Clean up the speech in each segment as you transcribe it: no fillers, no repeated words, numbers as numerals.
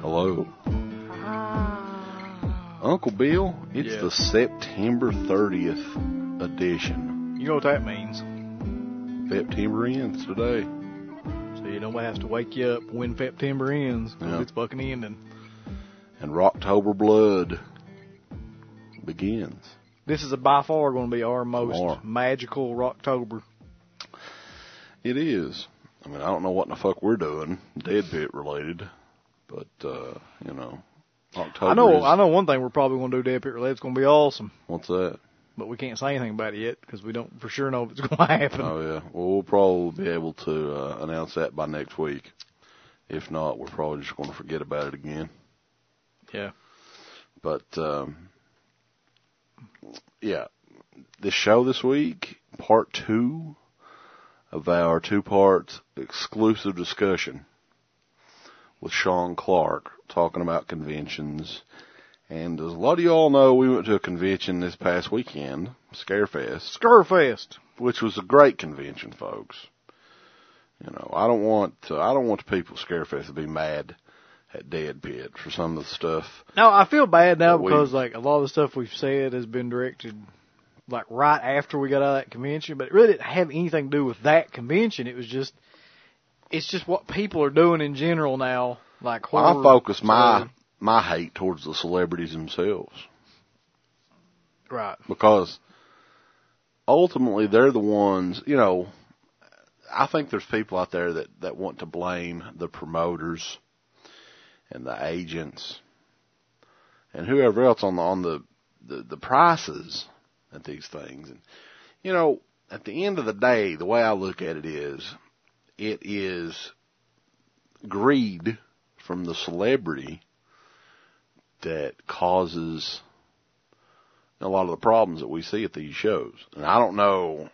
Hello. Uncle Bill, it's the September 30th edition. You know what that means. September ends today. So you nobody has to wake you up when September ends. Yeah. It's fucking ending. And Rocktober blood begins. This is by far going to be our most magical Rocktober. It is. I mean, I don't know what in the fuck we're doing, Dead Pit related, but, you know, October I know one thing we're probably going to do Dead Pit related. It's going to be awesome. What's that? But we can't say anything about it yet because we don't for sure know if it's going to happen. Oh, yeah. Well, we'll probably be able to announce that by next week. If not, we're probably just going to forget about it again. Yeah. But, yeah, this show this week, part 2 of our 2-part exclusive discussion with Sean Clark, talking about conventions. And as a lot of y'all know, we went to a convention this past weekend, Scarefest, which was a great convention, folks. You know, I don't want the people at Scarefest to be mad at Dead Pit for some of the stuff. No, I feel bad now because like a lot of the stuff we've said has been directed like right after we got out of that convention, but it really didn't have anything to do with that convention. It's just what people are doing in general now. Like horror. I focus my hate towards the celebrities themselves. Right. Because ultimately they're the ones, you know, I think there's people out there that want to blame the promoters and the agents and whoever else on the prices at these things. And, you know, at the end of the day, the way I look at it is greed from the celebrity that causes a lot of the problems that we see at these shows. And I don't know,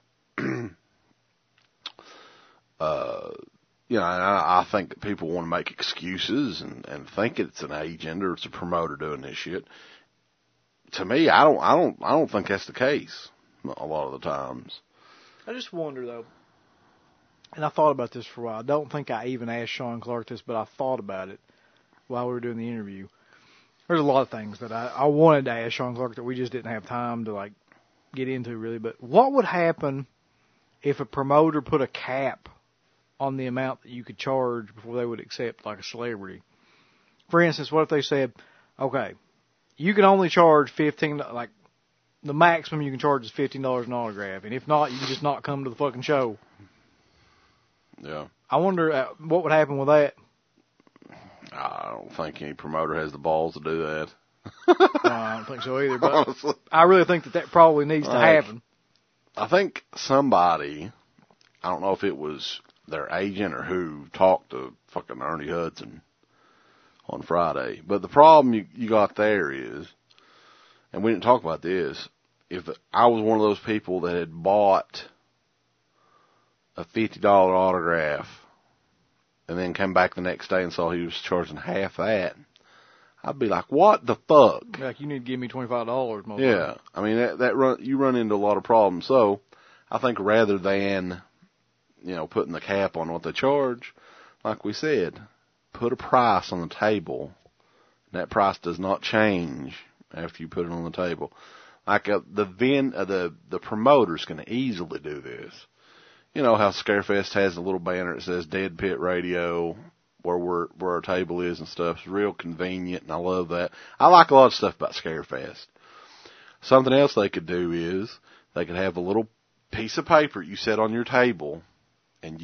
you know, I think that people want to make excuses and think it's an agent or it's a promoter doing this shit. To me, I don't think that's the case a lot of the times. I just wonder though, and I thought about this for a while. I don't think I even asked Sean Clark this, but I thought about it while we were doing the interview. There's a lot of things that I wanted to ask Sean Clark that we just didn't have time to like get into really. But what would happen if a promoter put a cap on the amount that you could charge before they would accept like a celebrity? For instance, what if they said, okay, you can only charge $15, like the maximum you can charge is $15 an autograph, and if not, you can just not come to the fucking show. Yeah. I wonder what would happen with that. I don't think any promoter has the balls to do that. I don't think so either, but honestly, I really think that probably needs to happen. I think somebody, I don't know if it was their agent or who, talked to fucking Ernie Hudson on Friday. But the problem you got there is, and we didn't talk about this, if I was one of those people that had bought a $50 autograph and then came back the next day and saw he was charging half that, I'd be like, what the fuck? Like, you need to give me $25 most Yeah. I mean, you run into a lot of problems. So I think rather than, you know, putting the cap on what they charge, like we said, put a price on the table. That price does not change after you put it on the table. Like the promoters can easily do this. You know how Scarefest has a little banner that says Dead Pit Radio, where our table is and stuff. It's real convenient, and I love that. I like a lot of stuff about Scarefest. Something else they could do is they could have a little piece of paper you set on your table, and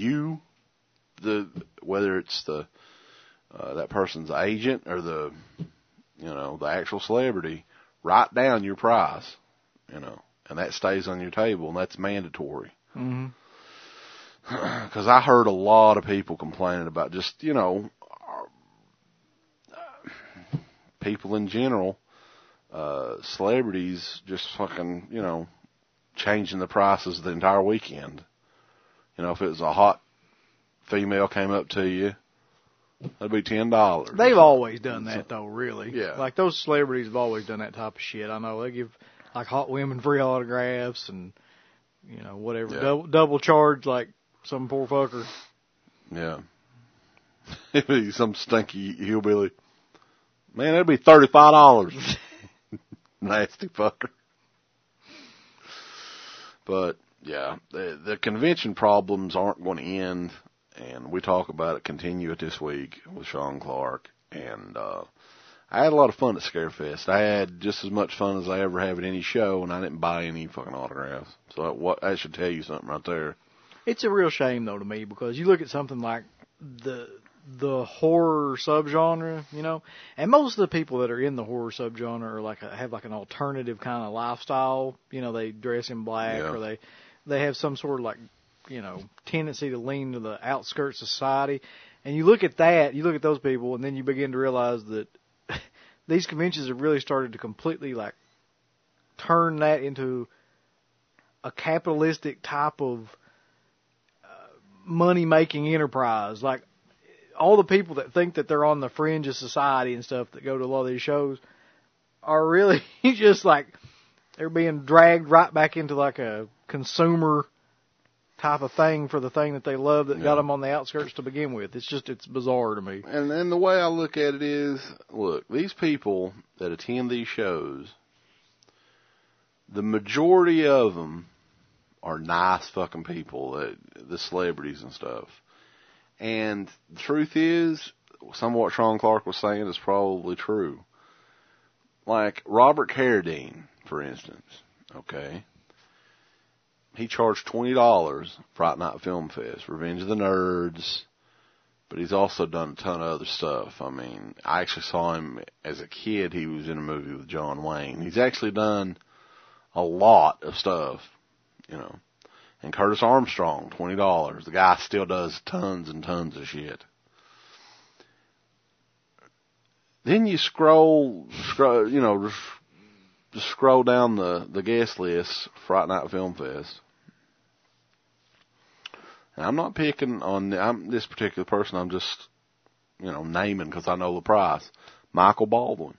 whether it's that person's agent or the actual celebrity, write down your price, you know, and that stays on your table, and that's mandatory. Mm-hmm. Because I heard a lot of people complaining about just, you know, people in general, celebrities just fucking, you know, changing the prices the entire weekend. You know, if it was a hot female came up to you, that'd be $10. They've always done that, though, really. Yeah. Like, those celebrities have always done that type of shit. I know they give, like, hot women free autographs and, you know, whatever. Yeah. Double charge, like, some poor fucker. Yeah. Some stinky hillbilly. Man, that'd be $35. Nasty fucker. But, yeah, the convention problems aren't going to end, and we talk about it, continue it this week with Sean Clark, and I had a lot of fun at Scarefest. I had just as much fun as I ever have at any show, and I didn't buy any fucking autographs. So that should tell you something right there. It's a real shame, though, to me, because you look at something like the horror subgenre, you know, and most of the people that are in the horror subgenre are have like an alternative kind of lifestyle. You know, they dress in black, or they have some sort of like, you know, tendency to lean to the outskirts of society. And you look at that, you look at those people, and then you begin to realize that these conventions have really started to completely like turn that into a capitalistic type of money-making enterprise. Like, all the people that think that they're on the fringe of society and stuff that go to a lot of these shows are really just like, they're being dragged right back into like a consumer type of thing for the thing that they love that got them on the outskirts to begin with. It's bizarre to me. And the way I look at it is, look, these people that attend these shows, the majority of them are nice fucking people, the celebrities and stuff. And the truth is, some of what Sean Clark was saying is probably true. Like Robert Carradine, for instance, okay? He charged $20 Fright Night Film Fest, Revenge of the Nerds, but he's also done a ton of other stuff. I mean, I actually saw him as a kid. He was in a movie with John Wayne. He's actually done a lot of stuff, you know. And Curtis Armstrong, $20. The guy still does tons and tons of shit. Then you scroll, you know, just scroll down the guest list, Fright Night Film Fest. And I'm not picking on this particular person. I'm just, you know, naming because I know the price. Michael Baldwin.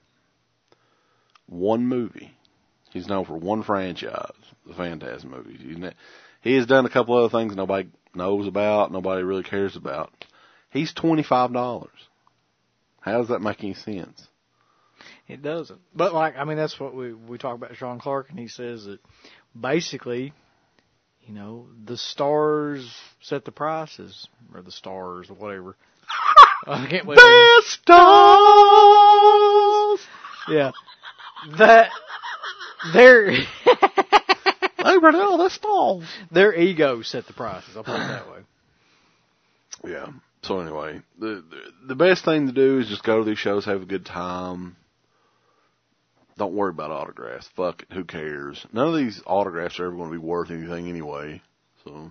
One movie. He's known for one franchise, the Phantasm movies. He has done a couple other things nobody knows about, nobody really cares about. He's $25. How does that make any sense? It doesn't. But, like, I mean, that's what we talk about Sean Clark, and he says that basically, you know, the stars set the prices, or the stars, or whatever. I can't believe the stars! Yeah. That, they're... the stars. Their ego set the prices, I'll put it that way. Yeah. So anyway, the best thing to do is just go to these shows, have a good time. Don't worry about autographs. Fuck it. Who cares? None of these autographs are ever going to be worth anything anyway. So.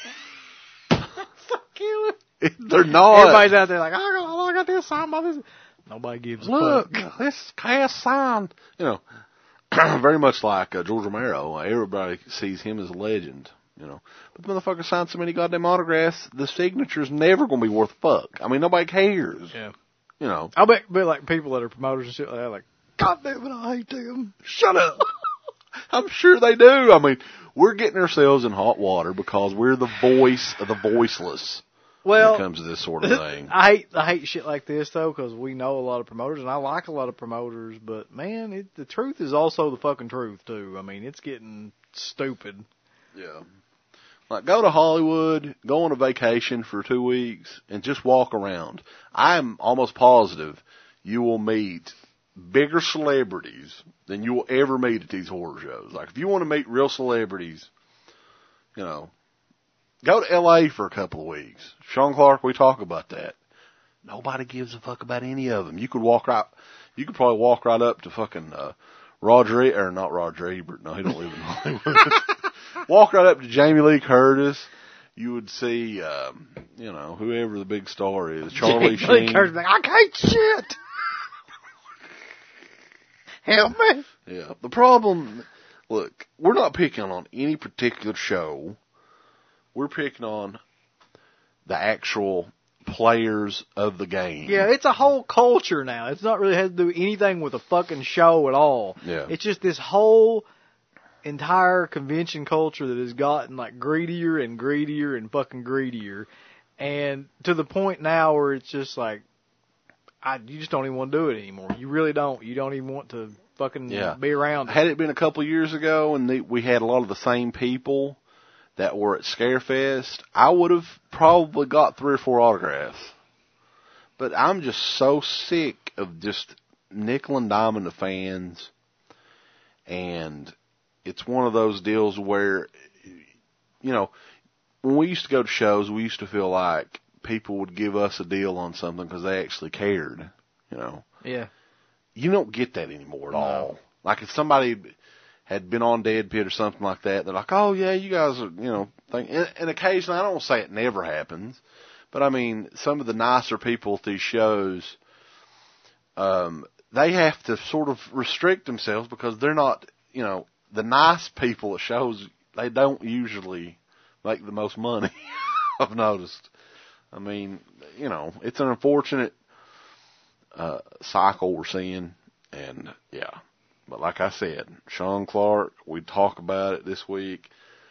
Fuck you. They're not. Everybody's out there like, I got this signed by this. Nobody gives a fuck. Look, this cast signed. You know, very much like George Romero. Everybody sees him as a legend. You know, but the motherfucker signed so many goddamn autographs, the signature's never going to be worth a fuck. I mean, nobody cares. Yeah. You know. I bet like people that are promoters and shit like that, like, God damn it, I hate them. Shut up. I'm sure they do. I mean, we're getting ourselves in hot water because we're the voice of the voiceless when it comes to this sort of thing. I hate shit like this, though, because we know a lot of promoters, and I like a lot of promoters, but, man, the truth is also the fucking truth, too. I mean, it's getting stupid. Yeah. Like, go to Hollywood, go on a vacation for 2 weeks, and just walk around. I'm almost positive you will meet bigger celebrities than you will ever meet at these horror shows. Like, if you want to meet real celebrities, you know, go to L.A. for a couple of weeks. Sean Clark, we talk about that. Nobody gives a fuck about any of them. You could probably walk right up to fucking, not Roger Ebert. No, he don't live in Hollywood. Walk right up to Jamie Lee Curtis. You would see, you know, whoever the big star is. Charlie Sheen. Jamie Lee Curtis, like, I can't shit. Help me. Yeah. The problem, look, we're not picking on any particular show. We're picking on the actual players of the game. Yeah, it's a whole culture now. It's not really has to do anything with a fucking show at all. Yeah. It's just this whole entire convention culture that has gotten like greedier and greedier and fucking greedier. And to the point now where it's just like, you just don't even want to do it anymore. You really don't. You don't even want to fucking be around. Had it been a couple of years ago and we had a lot of the same people that were at Scarefest, I would have probably got 3 or 4 autographs. But I'm just so sick of just nickel and diming the fans. And it's one of those deals where, you know, when we used to go to shows, we used to feel like people would give us a deal on something because they actually cared, you know. Yeah. You don't get that anymore at all. Like if somebody had been on Dead Pit or something like that, they're like, oh yeah, you guys are, you know, and occasionally, I don't say it never happens, but I mean, some of the nicer people at these shows, they have to sort of restrict themselves because they're not, you know, the nice people at shows, they don't usually make the most money, I've noticed. I mean, you know, it's an unfortunate cycle we're seeing, and yeah. But like I said, Sean Clark, we talk about it this week.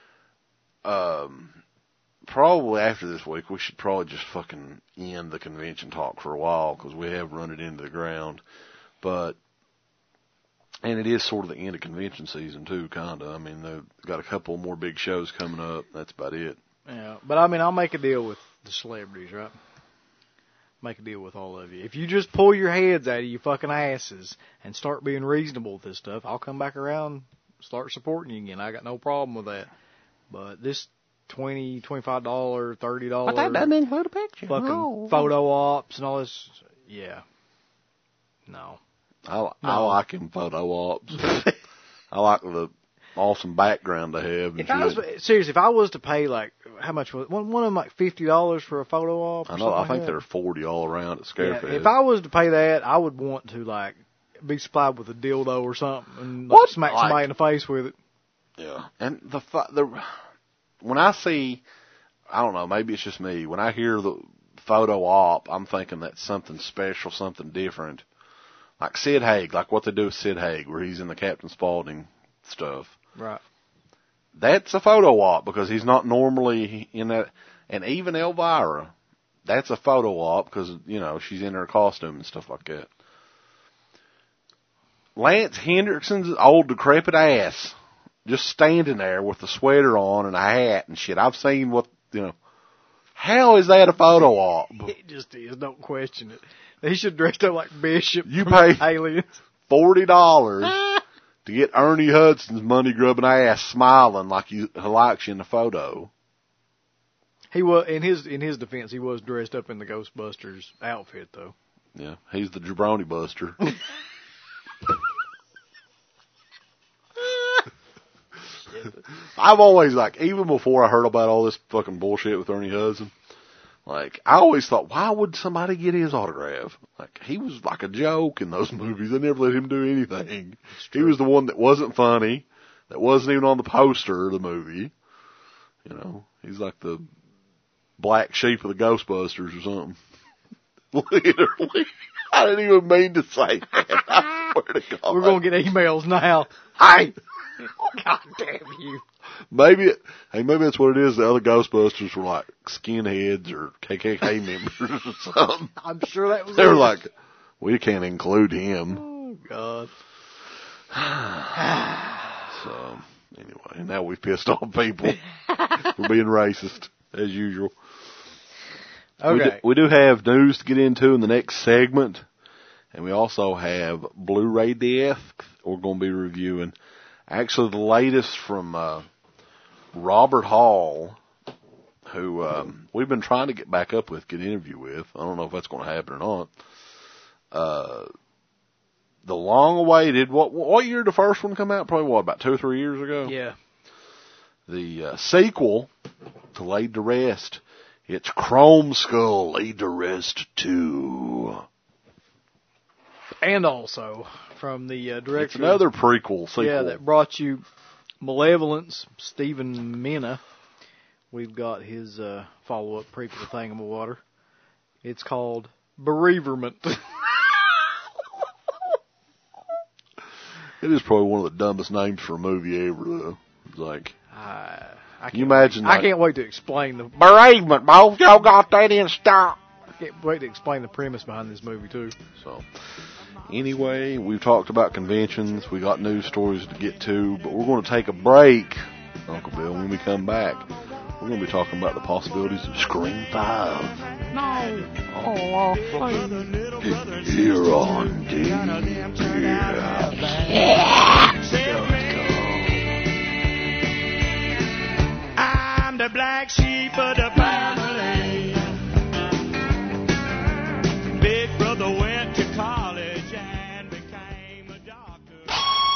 Probably after this week, we should probably just fucking end the convention talk for a while because we have run it into the ground. And it is sort of the end of convention season too, kinda. I mean, they've got a couple more big shows coming up. That's about it. Yeah, but I mean, I'll make a deal with the celebrities, right? Make a deal with all of you. If you just pull your heads out of your fucking asses and start being reasonable with this stuff, I'll come back around, start supporting you again. I got no problem with that. But this $20, $25, $30, but that doesn't include a picture. Fucking photo ops and all this. Yeah. No. I like him photo ops. I like the awesome background they have. If I was to pay like, how much was one of them like $50 for a photo op? I know. I think they're 40 all around at Scarefest. Yeah, if I was to pay that, I would want to like be supplied with a dildo or something and like, smack somebody in the face with it. Yeah, and when I see, I don't know, maybe it's just me. When I hear the photo op, I'm thinking that's something special, something different. Like Sid Haig, like what they do with Sid Haig, where he's in the Captain Spaulding stuff. Right. That's a photo op because he's not normally in that. And even Elvira, that's a photo op because, you know, she's in her costume and stuff like that. Lance Hendrickson's old decrepit ass just standing there with a sweater on and a hat and shit. I've seen what, you know, how is that a photo op? It just is. Don't question it. He should dress up like Bishop. You pay Aliens. $40 to get Ernie Hudson's money grubbing ass smiling like he likes you in the photo. He was in his defense. He was dressed up in the Ghostbusters outfit though. Yeah, he's the Jabroni Buster. I've always like, even before I heard about all this fucking bullshit with Ernie Hudson, like, I always thought, why would somebody get his autograph? Like, he was like a joke in those movies. They never let him do anything. He was the one that wasn't funny, that wasn't even on the poster of the movie. You know, he's like the black sheep of the Ghostbusters or something. Literally. I didn't even mean to say that. I swear to God. We're going to get emails now. Hey! God damn you. Maybe that's what it is. The other Ghostbusters were like skinheads or KKK members or something. I'm sure that was They were like, we can't include him. Oh, God. So, anyway, now we've pissed off people. We're being racist, as usual. Okay. We do have news to get into in the next segment. And we also have Blu-ray Death we're going to be reviewing. Actually, the latest from Robert Hall, who we've been trying to get back up with, get an interview with. I don't know if that's going to happen or not. The long-awaited, what year did the first one come out? Probably, about 2 or 3 years ago? Yeah. The sequel to Laid to Rest. It's Chrome Skull Laid to Rest 2. And also, from the director... It's another prequel sequel. Yeah, that brought you Malevolence, Stephen Mena. We've got his follow-up prequel Thingamawater. It's called Bereaverment. It is probably one of the dumbest names for a movie ever, though. It's like... Can you imagine... I can't wait to explain the... Bereavement, both y'all got that in stock. can't wait to explain the premise behind this movie, too. So, anyway, we've talked about conventions. We got news stories to get to, but we're going to take a break, Uncle Bill. When we come back, we're going to be talking about the possibilities of Scream 5. No. Oh, please. Here on I'm the black sheep of the family. Big brother went to college and became a doctor.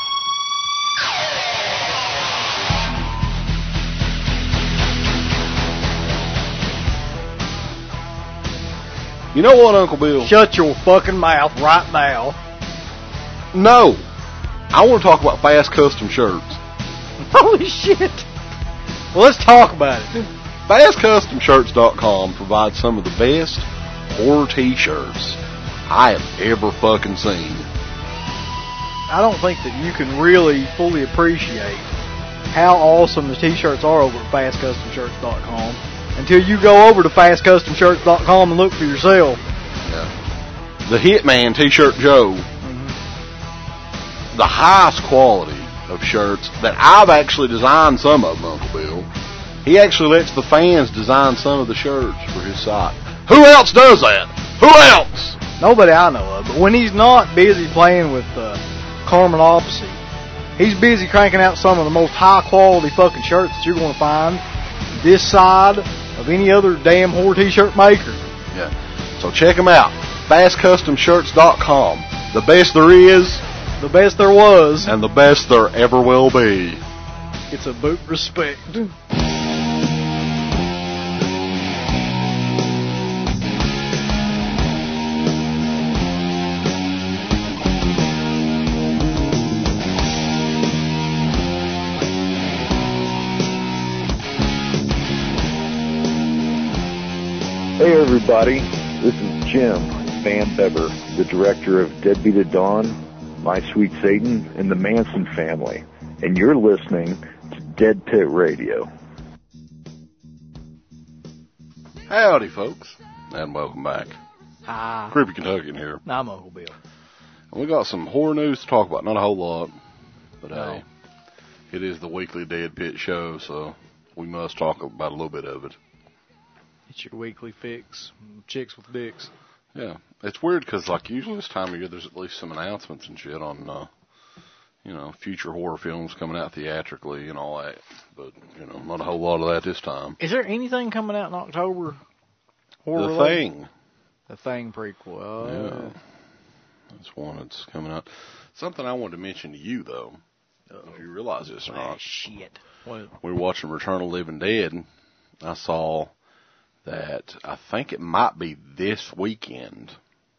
You know what, Uncle Bill? Shut your fucking mouth right now. No. I want to talk about Fast Custom Shirts. Holy shit. Well, let's talk about it. FastCustomShirts.com provides some of the best horror t-shirts I have ever fucking seen. I don't think that you can really fully appreciate how awesome the t-shirts are over at FastCustomShirts.com until you go over to FastCustomShirts.com and look for yourself. Yeah. The Hitman T-Shirt Joe. The highest quality of shirts that I've actually designed some of them, Uncle Bill. He actually lets the fans design some of the shirts for his site. Who else does that? Who else? Nobody I know of. But when he's not busy playing with Carmen Opposite, he's busy cranking out some of the most high-quality fucking shirts that you're going to find this side of any other damn horror t-shirt maker. Yeah. So check them out. FastCustomShirts.com. The best there is. The best there was. And the best there ever will be. It's a boot respect. Hey everybody, this is Jim Van Bever, the director of Deadbeat at Dawn, My Sweet Satan, and the Manson Family, and you're listening to Dead Pit Radio. Howdy, folks, and welcome back. Hi. Creepy Kentuckian here. I'm Uncle Bill. And we got some horror news to talk about. Not a whole lot, but No. hey, it is the weekly Dead Pit show, so we must talk about a little bit of it. It's your weekly fix. Chicks with dicks. Yeah, it's weird because like usually this time of year there's at least some announcements and shit on, future horror films coming out theatrically and all that. But not a whole lot of that this time. Is there anything coming out in October? Horror The related? Thing. The Thing prequel. Yeah, that's one that's coming out. Something I wanted to mention to you though, if you realize this or not. Shit. What? We were watching Return of the Living Dead. I saw that I think it might be this weekend.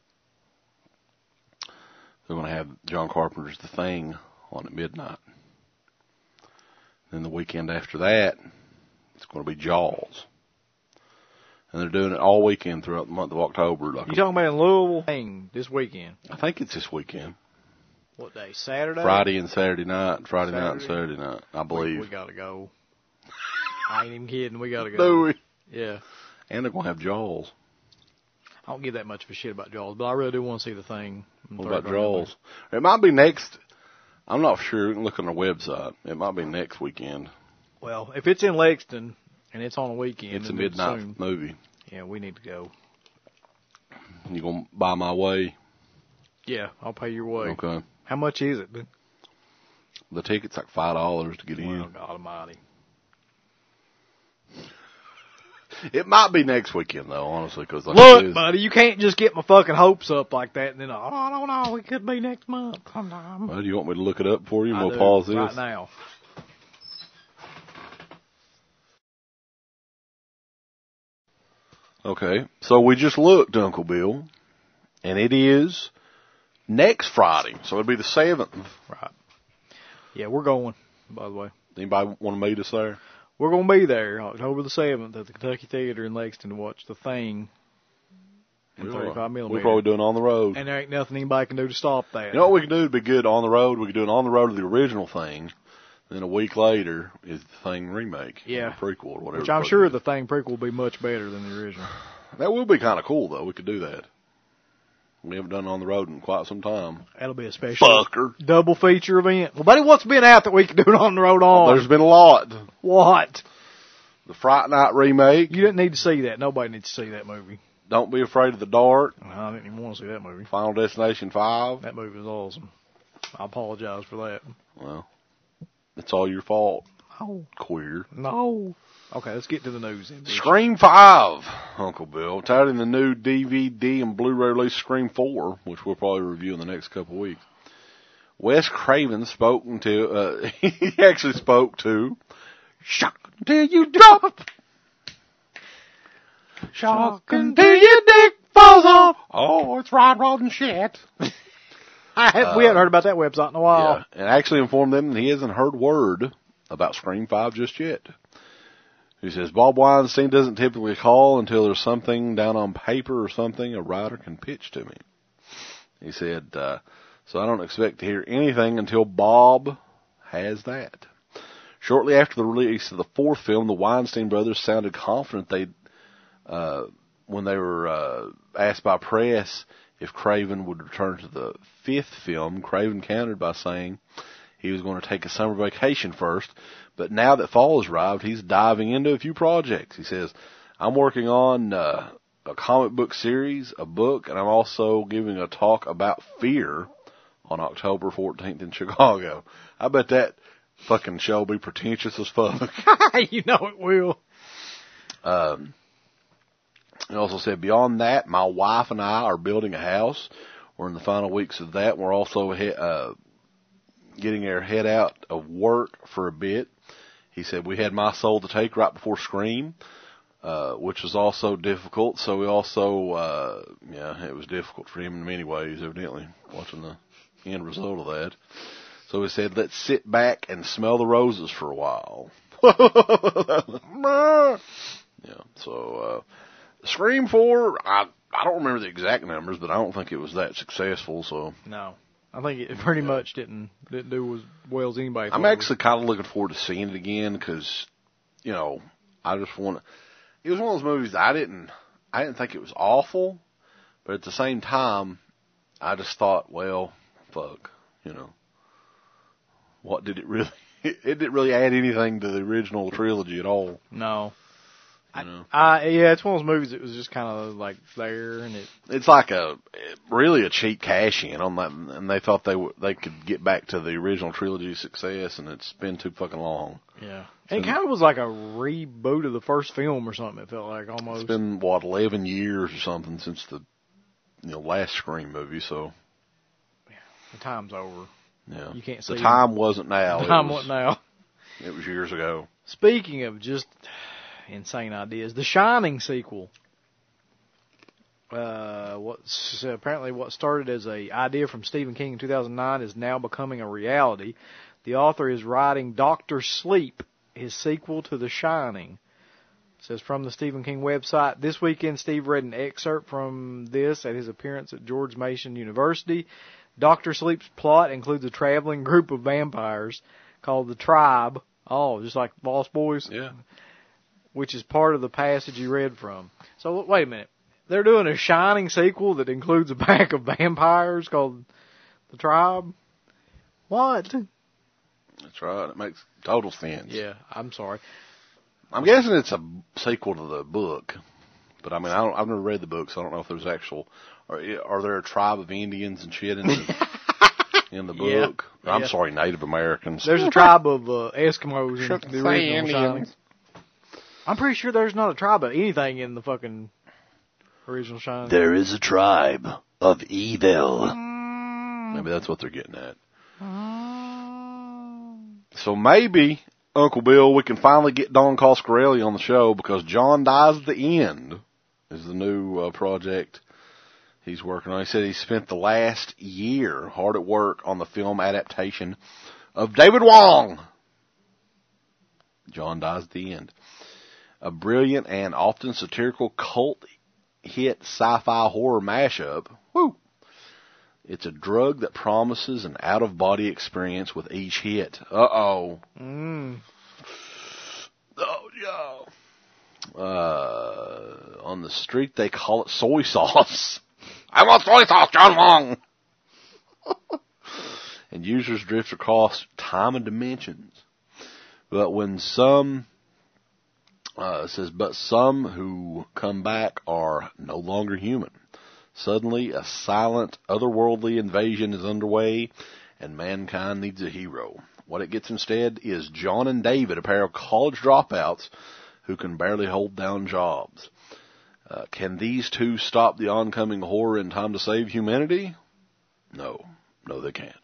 They're going to have John Carpenter's The Thing on at midnight. Then the weekend after that, it's going to be Jaws. And they're doing it all weekend throughout the month of October. You talking about in Louisville? Thing this weekend. I think it's this weekend. What day? Saturday? Friday and Saturday night. Friday night and Saturday night, I believe. We got to go. I ain't even kidding. We got to go. Do we? Yeah. And they're going to have Jaws. I don't give that much of a shit about Jaws, but I really do want to see The Thing. What about Jaws? It might be next. I'm not sure. You can look on their website. It might be next weekend. Well, if it's in Lexington and it's on a weekend, It's a and midnight soon, movie. yeah, we need to go. You gonna buy my way? Yeah, I'll pay your way. Okay. How much is it? The ticket's like $5 to get Well, in. God Almighty. It might be next weekend though, honestly, because like Look, buddy, you can't just get my fucking hopes up like that and then, I don't know, it could be next month sometime. Well, do you want me to look it up for you? I We'll do, pause this. right now. Okay, so we just looked, Uncle Bill, and it is next Friday, so it'll be the 7th. Right. Yeah, we're going, by the way. Anybody want to meet us there? We're going to be there October the 7th at the Kentucky Theater in Lexington to watch The Thing in 35mm. We're probably doing On the Road. And there ain't nothing anybody can do to stop that. You know what we can do to be good on the road? We can do an On the Road of the original Thing. Then a week later is the Thing remake. Yeah. Or prequel or whatever. Which I'm sure the Thing prequel will be much better than the original. That would be kind of cool, though. We could do that. We haven't done it on the road in quite some time. That'll be a special Fucker. double feature event. Well, buddy, what's been out that we can do it on the road on? There's been a lot. What? The Fright Night remake. You didn't need to see that. Nobody needs to see that movie. Don't Be Afraid of the Dark. I didn't even want to see that movie. Final Destination 5. That movie was awesome. I apologize for that. Well, it's all your fault, Oh, queer. no. Okay, let's get to the news then. bitch. Scream 5, Uncle Bill. Touting the new DVD and Blu-ray release Scream 4, which we'll probably review in the next couple of weeks. Wes Craven he actually spoke to Shock Until You Drop. Shock until your dick falls off. Oh, it's rotten shit. We haven't heard about that website in a while. Yeah, and actually informed them that he hasn't heard word about Scream 5 just yet. He says, Bob Weinstein doesn't typically call until there's something down on paper or something a writer can pitch to me. He said, so I don't expect to hear anything until Bob has that. Shortly after the release of the fourth film, the Weinstein brothers sounded confident when they were asked by press if Craven would return to the fifth film. Craven countered by saying he was going to take a summer vacation first, but now that fall has arrived, he's diving into a few projects. He says, I'm working on a comic book series, a book, and I'm also giving a talk about fear on October 14th in Chicago. I bet that fucking show will be pretentious as fuck. You know it will. He also said, beyond that, my wife and I are building a house. We're in the final weeks of that. We're also getting our head out of work for a bit. He said, we had My Soul to Take right before Scream, which was also difficult. So we also, it was difficult for him in many ways, evidently, watching the end result of that. So he said, let's sit back and smell the roses for a while. Scream 4, I don't remember the exact numbers, but I don't think it was that successful, so. No. I think it pretty much didn't do as well as anybody thought. I'm actually kind of looking forward to seeing it again, because, I just want to, it was one of those movies that I didn't think it was awful, but at the same time, I just thought, well, fuck, what did it really, it didn't really add anything to the original trilogy at all. No. It's one of those movies that was just kind of like there, and it's like really a cheap cash in on that, and they thought they could get back to the original trilogy success, and it's been too fucking long. Yeah, and it kind of was like a reboot of the first film or something. It felt like almost. It's been 11 years or something since the last Scream movie, so yeah, the time's over. Yeah, you can't see the time wasn't now. The time wasn't now. It was years ago. Speaking of just insane ideas, The Shining sequel. Apparently what started as an idea from Stephen King in 2009 is now becoming a reality. The author is writing Dr. Sleep, his sequel to The Shining. It says from the Stephen King website, this weekend Steve read an excerpt from this at his appearance at George Mason University. Dr. Sleep's plot includes a traveling group of vampires called the Tribe. Oh, just like Lost Boys? Yeah. Which is part of the passage you read from. So, wait a minute. They're doing a Shining sequel that includes a pack of vampires called the Tribe? What? That's right. It makes total sense. Yeah, I'm sorry. I'm guessing it's a sequel to the book. But, I mean, I've never read the book, so I don't know if there's actual... Are there a tribe of Indians and shit in the book? Yeah. I'm sorry, Native Americans. There's a tribe of Eskimos in the original Shining. I'm pretty sure there's not a tribe of anything in the fucking original Shining. There is a tribe of evil. Maybe that's what they're getting at. So maybe, Uncle Bill, we can finally get Don Coscarelli on the show, because John Dies at the End is the new project he's working on. He said he spent the last year hard at work on the film adaptation of David Wong. John Dies at the End. A brilliant and often satirical cult hit sci-fi horror mashup. Woo! It's a drug that promises an out-of-body experience with each hit. Uh-oh. Oh, yeah. On the street, they call it soy sauce. I want soy sauce, John Wong. And users drift across time and dimensions. But when some, it says, but some who come back are no longer human. Suddenly, a silent, otherworldly invasion is underway, and mankind needs a hero. What it gets instead is John and David, a pair of college dropouts who can barely hold down jobs. Can these two stop the oncoming horror in time to save humanity? No. No, they can't.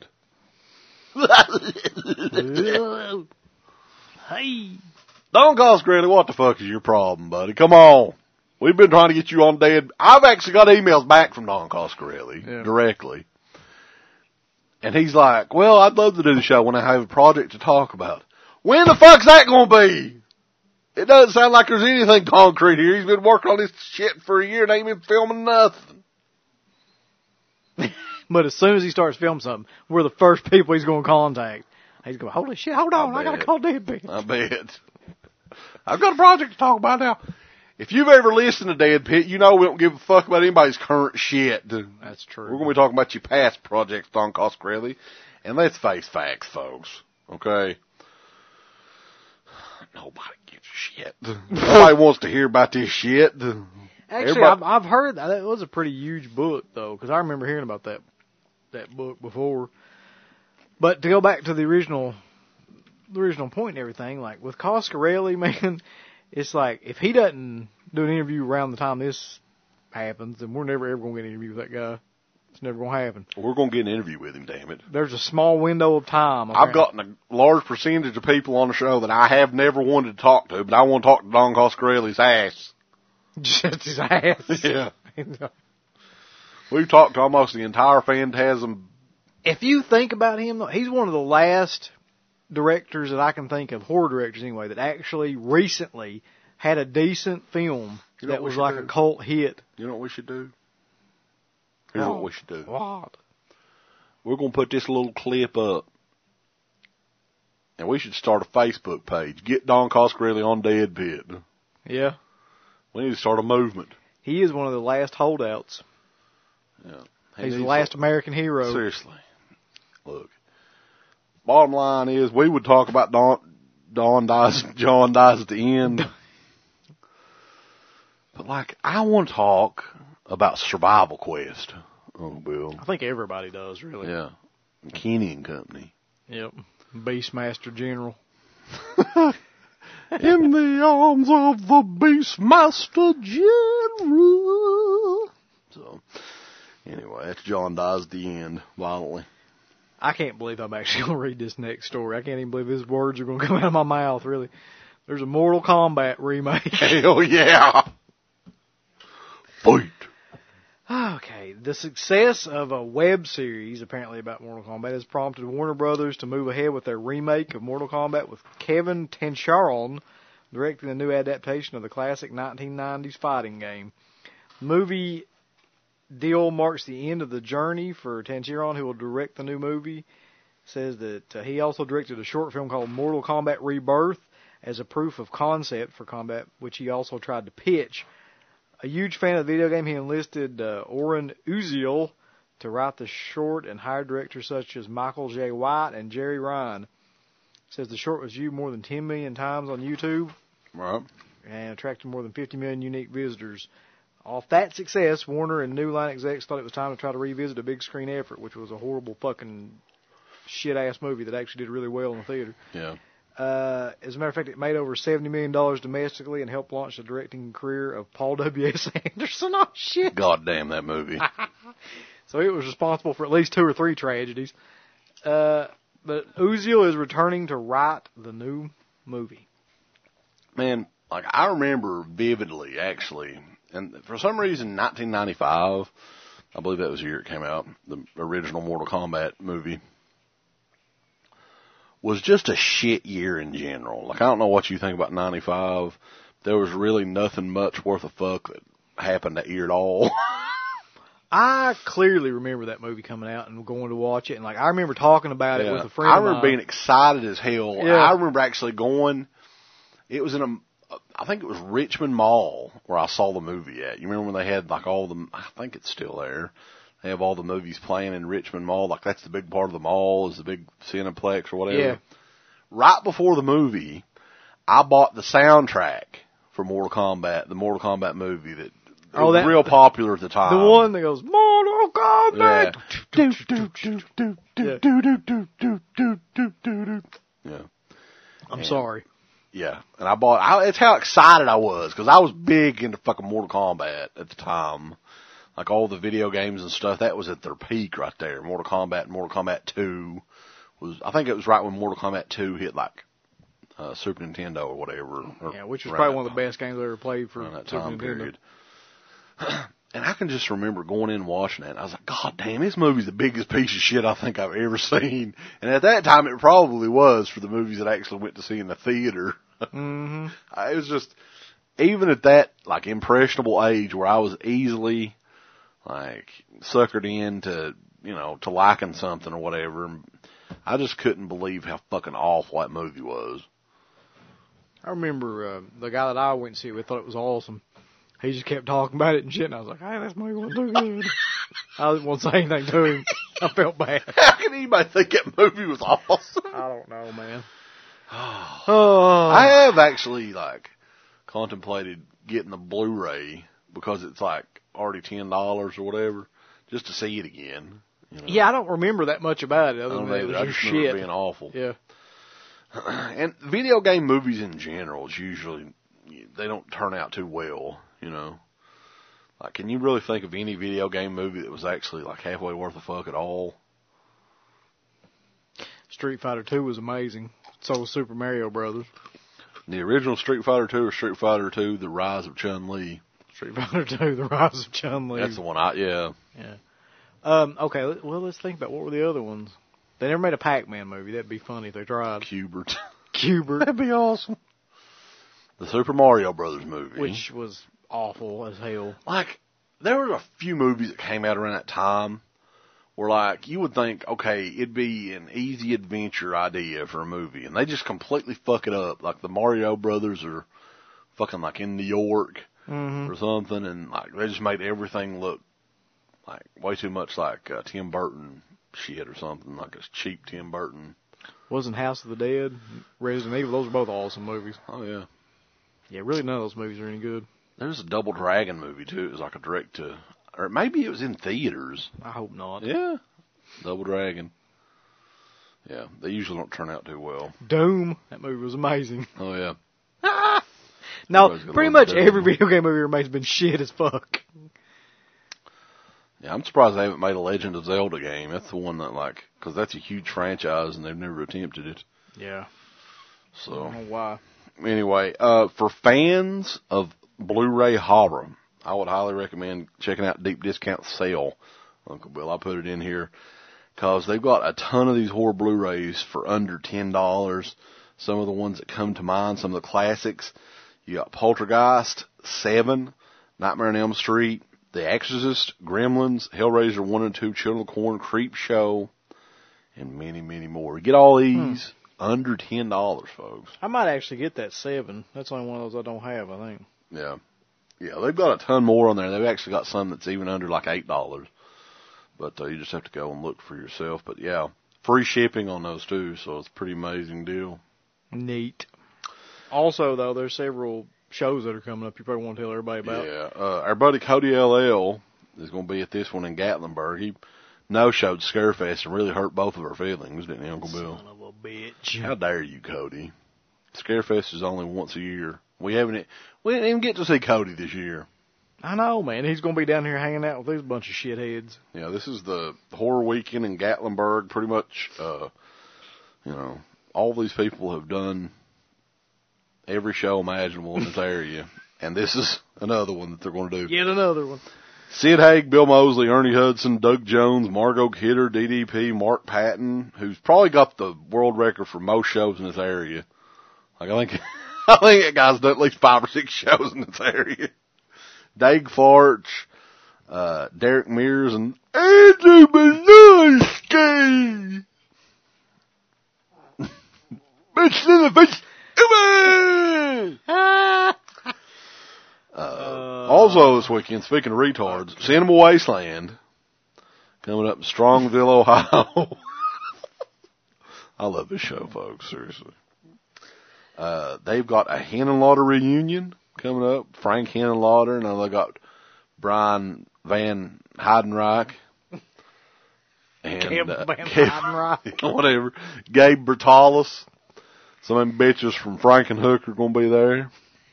Hey. Don Coscarelli, what the fuck is your problem, buddy? Come on. We've been trying to get you on Dead. I've actually got emails back from Don Coscarelli directly. And he's like, well, I'd love to do the show when I have a project to talk about. When the fuck's that going to be? It doesn't sound like there's anything concrete here. He's been working on this shit for a year and ain't been filming nothing. But as soon as he starts filming something, we're the first people he's going to contact. He's going, holy shit, hold on, I got to call Deadpit. I bet. I've got a project to talk about now. If you've ever listened to Deadpit, you know we don't give a fuck about anybody's current shit. That's true. We're going to be talking about your past projects, Don Coscarelli. And let's face facts, folks. Okay? Nobody gives a shit. Nobody wants to hear about this shit. Actually, I've heard that. It was a pretty huge book, though, because I remember hearing about that book before. But to go back to the original point and everything, like with Coscarelli, man, it's like if he doesn't do an interview around the time this happens, then we're never ever going to get an interview with that guy. It's never going to happen. We're going to get an interview with him, damn it. There's a small window of time. I've gotten a large percentage of people on the show that I have never wanted to talk to, but I want to talk to Don Coscarelli's ass. Just his ass. Yeah. We've talked to almost the entire Phantasm. If you think about him, though, he's one of the last directors that I can think of, horror directors anyway, that actually recently had a decent film that was like a cult hit. You know what we should do? Here's what we should do. What? We're going to put this little clip up. And we should start a Facebook page. Get Don Coscarelli on Deadpit. Yeah. We need to start a movement. He is one of the last holdouts. Yeah. He's the last American hero. Seriously. Look. Bottom line is, we would talk about John dies at the end. But, like, I want to talk about Survival Quest. Oh, Bill. I think everybody does, really. Yeah. Kenny and Company. Yep. Beastmaster General. In the arms of the Beastmaster General. So, anyway, that's John dies at the end, violently. I can't believe I'm actually going to read this next story. I can't even believe his words are going to come out of my mouth, really. There's a Mortal Kombat remake. Hell yeah! Fight! Okay, the success of a web series, apparently about Mortal Kombat, has prompted Warner Brothers to move ahead with their remake of Mortal Kombat with Kevin Tencharon directing the new adaptation of the classic 1990s fighting game. The movie deal marks the end of the journey for Tencharon, who will direct the new movie. Says that he also directed a short film called Mortal Kombat Rebirth as a proof of concept for combat, which he also tried to pitch. A huge fan of the video game, he enlisted Oren Uziel to write the short and hired directors such as Michael J. White and Jerry Ryan. Says the short was viewed more than 10 million times on YouTube. Right. And attracted more than 50 million unique visitors. Off that success, Warner and New Line execs thought it was time to try to revisit a big screen effort, which was a horrible fucking shit-ass movie that actually did really well in the theater. Yeah. As a matter of fact, it made over $70 million domestically and helped launch the directing career of Paul W.S. Anderson. Oh, shit. God damn that movie. So it was responsible for at least 2 or 3 tragedies. But Uziel is returning to write the new movie. Man, like, I remember vividly, actually, and for some reason, 1995, I believe that was the year it came out, the original Mortal Kombat movie, was just a shit year in general. Like, I don't know what you think about 95. There was really nothing much worth a fuck that happened that year at all. I clearly remember that movie coming out and going to watch it. And, like, I remember talking about it with a friend I of remember mine. being excited as hell. Yeah. I remember actually going. It was in I think it was Richmond Mall where I saw the movie at. You remember when they had like all the, I think it's still there. They have all the movies playing in Richmond Mall. Like that's the big part of the mall is the big Cineplex or whatever. Yeah. Right before the movie, I bought the soundtrack for Mortal Kombat, the Mortal Kombat movie that was real popular at the time. The one that goes, Mortal Kombat! Yeah. I'm sorry. Yeah, and it's how excited I was, because I was big into fucking Mortal Kombat at the time. Like all the video games and stuff, that was at their peak right there. Mortal Kombat and Mortal Kombat 2 I think it was right when Mortal Kombat 2 hit like, Super Nintendo or whatever. Which was probably one of the best games I ever played for that Super time Nintendo. period. And I can just remember going in and watching that, and I was like, God damn, this movie's the biggest piece of shit I think I've ever seen. And at that time, it probably was for the movies that I actually went to see in the theater. Mm-hmm. It was just, even at that, like, impressionable age where I was easily, like, suckered into, to liking something or whatever, I just couldn't believe how fucking awful that movie was. I remember the guy that I went to see with thought it was awesome. He just kept talking about it and shit, and I was like, hey, this movie wasn't too good. I didn't want to say anything to him. I felt bad. How can anybody think that movie was awesome? I don't know, man. I have actually, like, contemplated getting the Blu-ray because it's, like, already $10 or whatever, just to see it again. Yeah, I don't remember that much about it other than I it was just remember shit. it being awful. Yeah. And video game movies in general, it's usually, they don't turn out too well, Like, can you really think of any video game movie that was actually, like, halfway worth a fuck at all? Street Fighter 2 was amazing. So was Super Mario Brothers. The original Street Fighter 2 or Street Fighter 2, The Rise of Chun-Li? Street Fighter 2, The Rise of Chun-Li. That's the one Yeah. Okay, well, let's think about what were the other ones. They never made a Pac-Man movie. That'd be funny if they tried. Cubert. That'd be awesome. The Super Mario Brothers movie. Which was awful as hell. Like, there were a few movies that came out around that time where, like, you would think, okay, it'd be an easy adventure idea for a movie, and they just completely fuck it up. Like, the Mario Brothers are fucking, like, in New York or something, and, like, they just made everything look, like, way too much like Tim Burton shit or something, like a cheap Tim Burton. Wasn't House of the Dead, Resident Evil, those are both awesome movies. Oh, yeah. Yeah, really none of those movies are any good. There's a Double Dragon movie, too. It was like a or maybe it was in theaters. I hope not. Yeah. Double Dragon. Yeah, they usually don't turn out too well. Doom, that movie was amazing. Oh, yeah. No, pretty much every video game movie remains been shit as fuck. Yeah, I'm surprised they haven't made a Legend of Zelda game. That's the one that, like, because that's a huge franchise and they've never attempted it. Yeah. So. I don't know why. Anyway, for fans of Blu-ray horror, I would highly recommend checking out Deep Discount Sale. Uncle Bill, I put it in here because they've got a ton of these horror Blu-rays for under $10. Some of the ones that come to mind, some of the classics. You got Poltergeist, 7, Nightmare on Elm Street, The Exorcist, Gremlins, Hellraiser 1 and 2, Children of the Corn, Creep Show, and many, many more. Get all these under $10, folks. I might actually get that 7. That's the only one of those I don't have, I think. Yeah. Yeah, they've got a ton more on there. They've actually got some that's even under like $8. But you just have to go and look for yourself. But yeah, free shipping on those too, so it's a pretty amazing deal. Neat. Also, though, there's several shows that are coming up you probably want to tell everybody about. Yeah, our buddy Cody LL is going to be at this one in Gatlinburg. He no-showed Scarefest and really hurt both of our feelings, didn't he, Uncle Bill? Son of a bitch. How dare you, Cody? Scarefest is only once a year. We didn't even get to see Cody this year. I know, man. He's going to be down here hanging out with these bunch of shitheads. Yeah, this is the horror weekend in Gatlinburg. Pretty much, all these people have done every show imaginable in this area. And this is another one that they're going to do. Yet another one. Sid Haig, Bill Moseley, Ernie Hudson, Doug Jones, Margot Kidder, DDP, Mark Patton, who's probably got the world record for most shows in this area. Like, I think that guy's done at least 5 or 6 shows in this area. Dag Farch, Derek Mears, and Andrew Malowski. Bitch in the bitch. Also this weekend, speaking of retards, Cinema Wasteland coming up in Strongville, Ohio. I love this show, folks. Seriously. They've got a Henenlotter reunion coming up. Frank Henenlotter, and they got Brian Van Heidenreich. And, whatever. Gabe Bertalis. Some of them bitches from Frankenhook are going to be there.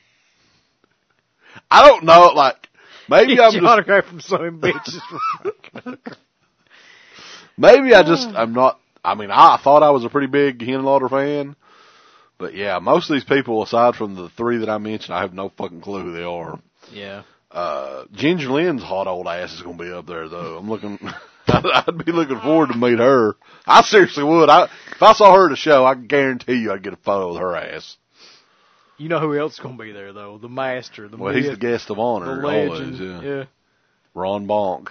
I don't know, like, maybe I'm just... autograph from some of them bitches from Frankenhook. Maybe I'm not, I mean, I thought I was a pretty big Henenlotter fan. But yeah, most of these people, aside from the three that I mentioned, I have no fucking clue who they are. Yeah. Ginger Lynn's hot old ass is going to be up there, though. I'd be looking forward to meet her. I seriously would. If I saw her at a show, I can guarantee you I'd get a photo with her ass. You know who else is going to be there, though? The master. Well, he's the guest of honor. The legend. Always, yeah. Ron Bonk.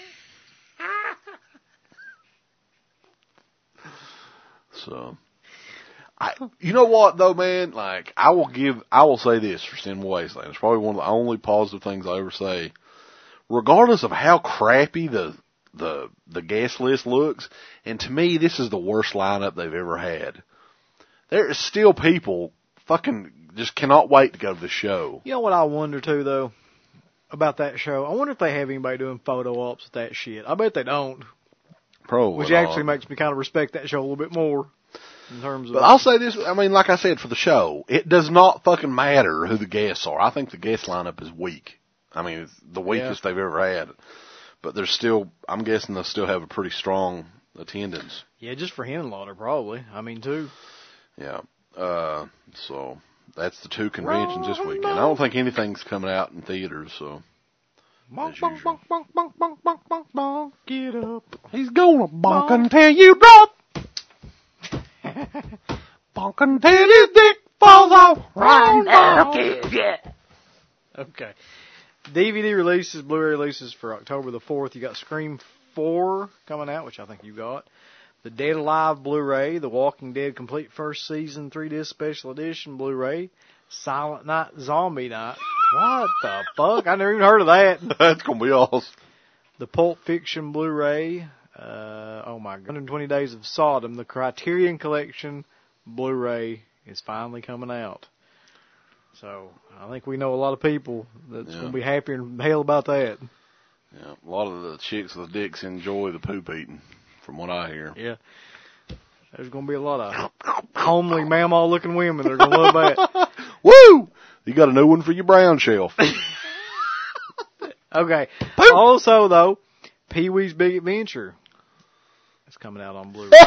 So, you know what though, man? Like, I will say this for Cinema Wasteland. It's probably one of the only positive things I ever say. Regardless of how crappy the guest list looks, and to me, this is the worst lineup they've ever had. There is still people fucking just cannot wait to go to the show. You know what I wonder too, though, about that show? I wonder if they have anybody doing photo ops with that shit. I bet they don't. Probably Which not. actually makes me kind of respect that show a little bit more. In terms of, but I'll say this, I mean, like I said, for the show, it does not fucking matter who the guests are. I think the guest lineup is weak. I mean, it's the weakest they've ever had. But there's still, I'm guessing they'll still have a pretty strong attendance. Yeah, just for Henenlotter, probably. I mean, too. Yeah. So, that's the two conventions this weekend. I don't think anything's coming out in theaters, so. Bonk, bonk, bonk, bonk, bonk, bonk, bonk, bonk, bonk, get up. He's gonna bonk until you drop. Bonk until his dick falls off. Right now. Okay. DVD releases, Blu-ray releases for October the 4th. You got Scream 4 coming out, which I think you got. The Dead Alive Blu-ray, The Walking Dead Complete First Season 3-disc Special Edition Blu-ray, Silent Night Zombie Night. What the fuck? I never even heard of that. That's gonna be awesome. The Pulp Fiction Blu-ray, oh my god, 120 Days of Sodom, the Criterion Collection Blu-ray is finally coming out. So, I think we know a lot of people that's going to be happier than hell about that. Yeah, a lot of the chicks with dicks enjoy the poop eating, from what I hear. Yeah. There's going to be a lot of homely, mammal-looking women that are going to love that. Woo! You got a new one for your brown shelf. Okay. Poop. Also, though, Pee-wee's Big Adventure is coming out on Blu-ray.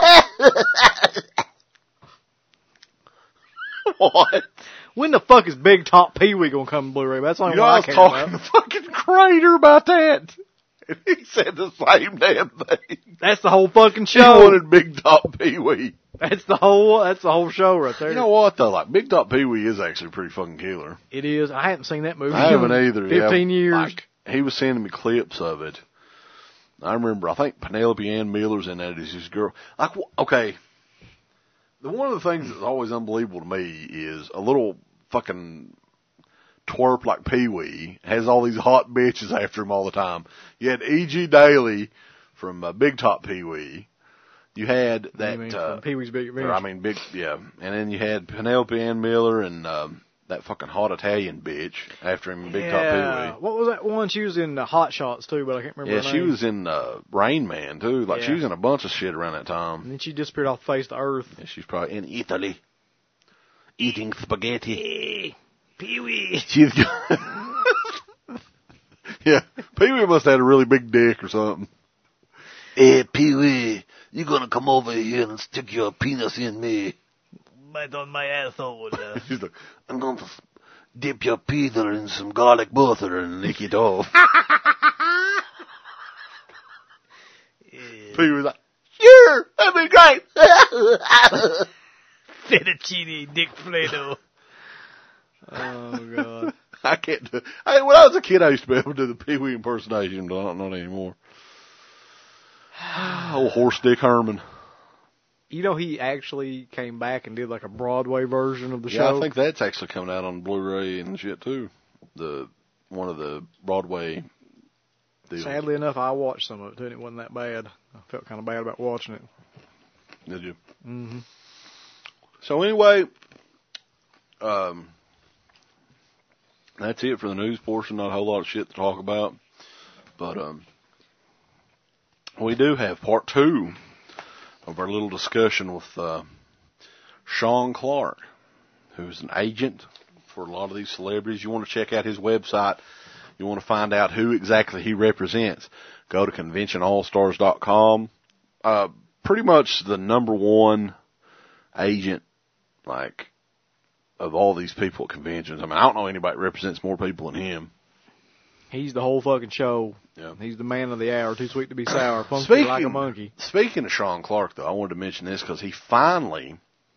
What? When the fuck is Big Top Pee-wee going to come to Blu-ray? That's the only one I care about. I was talking to fucking Crater about that. And he said the same damn thing. That's the whole fucking show. He wanted Big Top Pee-wee. That's the whole show right there. You know what though? Like, Big Top Pee-wee is actually pretty fucking killer. It is. I haven't seen that movie. I haven't either. 15 years. Like, he was sending me clips of it. I remember, I think Penelope Ann Miller's in that as his girl. Like, okay. One of the things that's always unbelievable to me is a little fucking twerp like Pee-wee has all these hot bitches after him all the time. You had E.G. Daly from Big Top Pee-wee. You had that, from Pee-wee's Big Adventure. And then you had Penelope Ann Miller and, that fucking hot Italian bitch after him in Big Top Pee-wee. What was that one? She was in Hot Shots too, but I can't remember her name. Yeah, she was in Rain Man too. Like, she was in a bunch of shit around that time. And then she disappeared off the face of the earth. Yeah, she's probably in Italy. Eating spaghetti. Hey, Pee-wee. She's yeah, Pee-wee must have had a really big dick or something. Hey, Pee-wee, you gonna come over here and stick your penis in me? Bite on my asshole. She's like, I'm going to dip your peter in some garlic butter and lick it off. Pee-wee's like, sure, that'd be great. Fettuccine Dick Play-Doh. Oh, God. I can't do it. When I was a kid, I used to be able to do the Pee-wee impersonation, but not anymore. Old Horse Dick Herman. You know, he actually came back and did like a Broadway version of the show. Yeah, I think that's actually coming out on Blu-ray and shit too. The one of the Broadway deals. Sadly enough, I watched some of it, too, and it wasn't that bad. I felt kind of bad about watching it. Did you? Mm-hmm. So anyway, that's it for the news portion. Not a whole lot of shit to talk about. But we do have part 2 of our little discussion with Sean Clark, who's an agent for a lot of these celebrities. You want to check out his website. You want to find out who exactly he represents. Go to conventionallstars.com. Pretty much the number one agent, like, of all these people at conventions. I mean, I don't know anybody that represents more people than him. He's the whole fucking show. Yeah. He's the man of the hour, too sweet to be sour, funky like a monkey. Speaking of Sean Clark, though, I wanted to mention this because he finally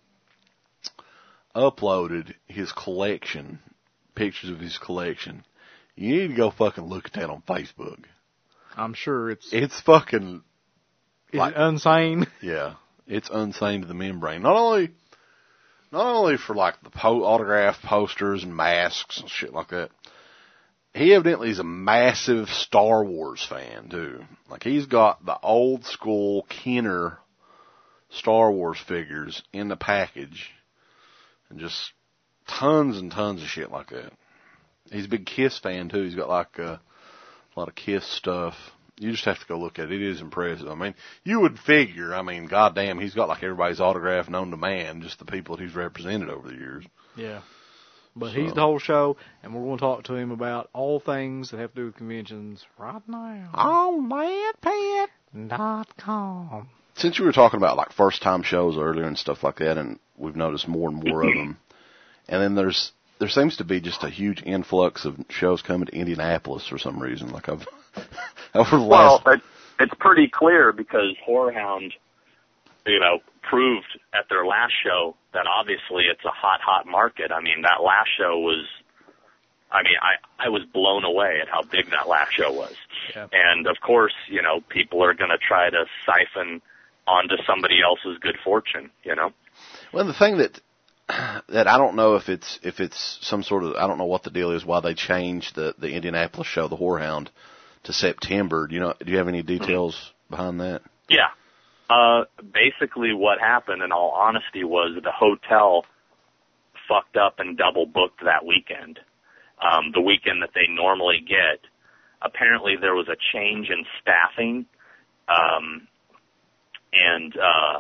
uploaded his collection, pictures of his collection. You need to go fucking look at that on Facebook. I'm sure it's fucking... Is it insane? Yeah. It's insane to the membrane. Not only for, like, the autograph posters and masks and shit like that. He evidently is a massive Star Wars fan, too. Like, he's got the old school Kenner Star Wars figures in the package. And just tons and tons of shit like that. He's a big Kiss fan, too. He's got, like, a lot of Kiss stuff. You just have to go look at it. It is impressive. I mean, you would figure, goddamn, he's got, like, everybody's autograph known to man, just the people that he's represented over the years. Yeah. But he's the whole show, and we're going to talk to him about all things that have to do with conventions right now. On madpet.com. Since you were talking about, like, first-time shows earlier and stuff like that, and we've noticed more and more of them, and then there seems to be just a huge influx of shows coming to Indianapolis for some reason. Like, over the last... Well, it's pretty clear because Whorehound, proved at their last show that obviously it's a hot market. I mean, that last show was, I was blown away at how big that last show was. Yeah. And of course, people are going to try to siphon onto somebody else's good fortune, Well, the thing that I don't know if it's some sort of, I don't know what the deal is, why they changed the Indianapolis show, the Whorehound, to September. Do you have any details behind that? Yeah. Basically what happened, in all honesty, was the hotel fucked up and double booked that weekend. The weekend that they normally get. Apparently there was a change in staffing, and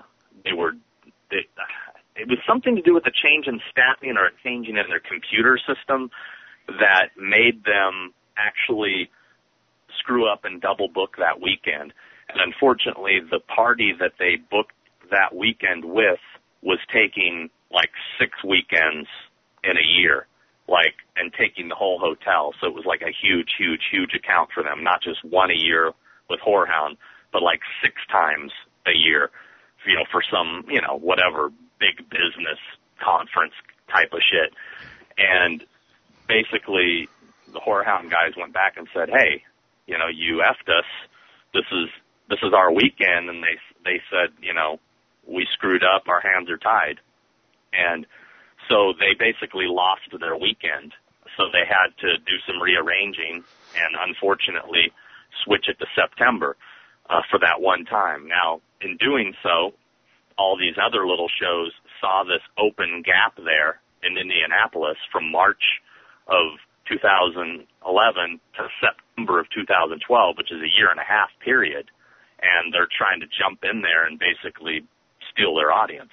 it was something to do with a change in staffing or a changing in their computer system that made them actually screw up and double book that weekend. And unfortunately, the party that they booked that weekend with was taking like 6 weekends in a year, and taking the whole hotel. So it was like a huge account for them, not just one a year with Whorehound, but like 6 times a year, for some, whatever big business conference type of shit. And basically the Whorehound guys went back and said, hey, you effed us. This is our weekend. And they said, we screwed up. Our hands are tied. And so they basically lost their weekend. So they had to do some rearranging and unfortunately switch it to September for that one time. Now, in doing so, all these other little shows saw this open gap there in Indianapolis from March of 2011 to September of 2012, which is a 1.5 year period. And they're trying to jump in there and basically steal their audience,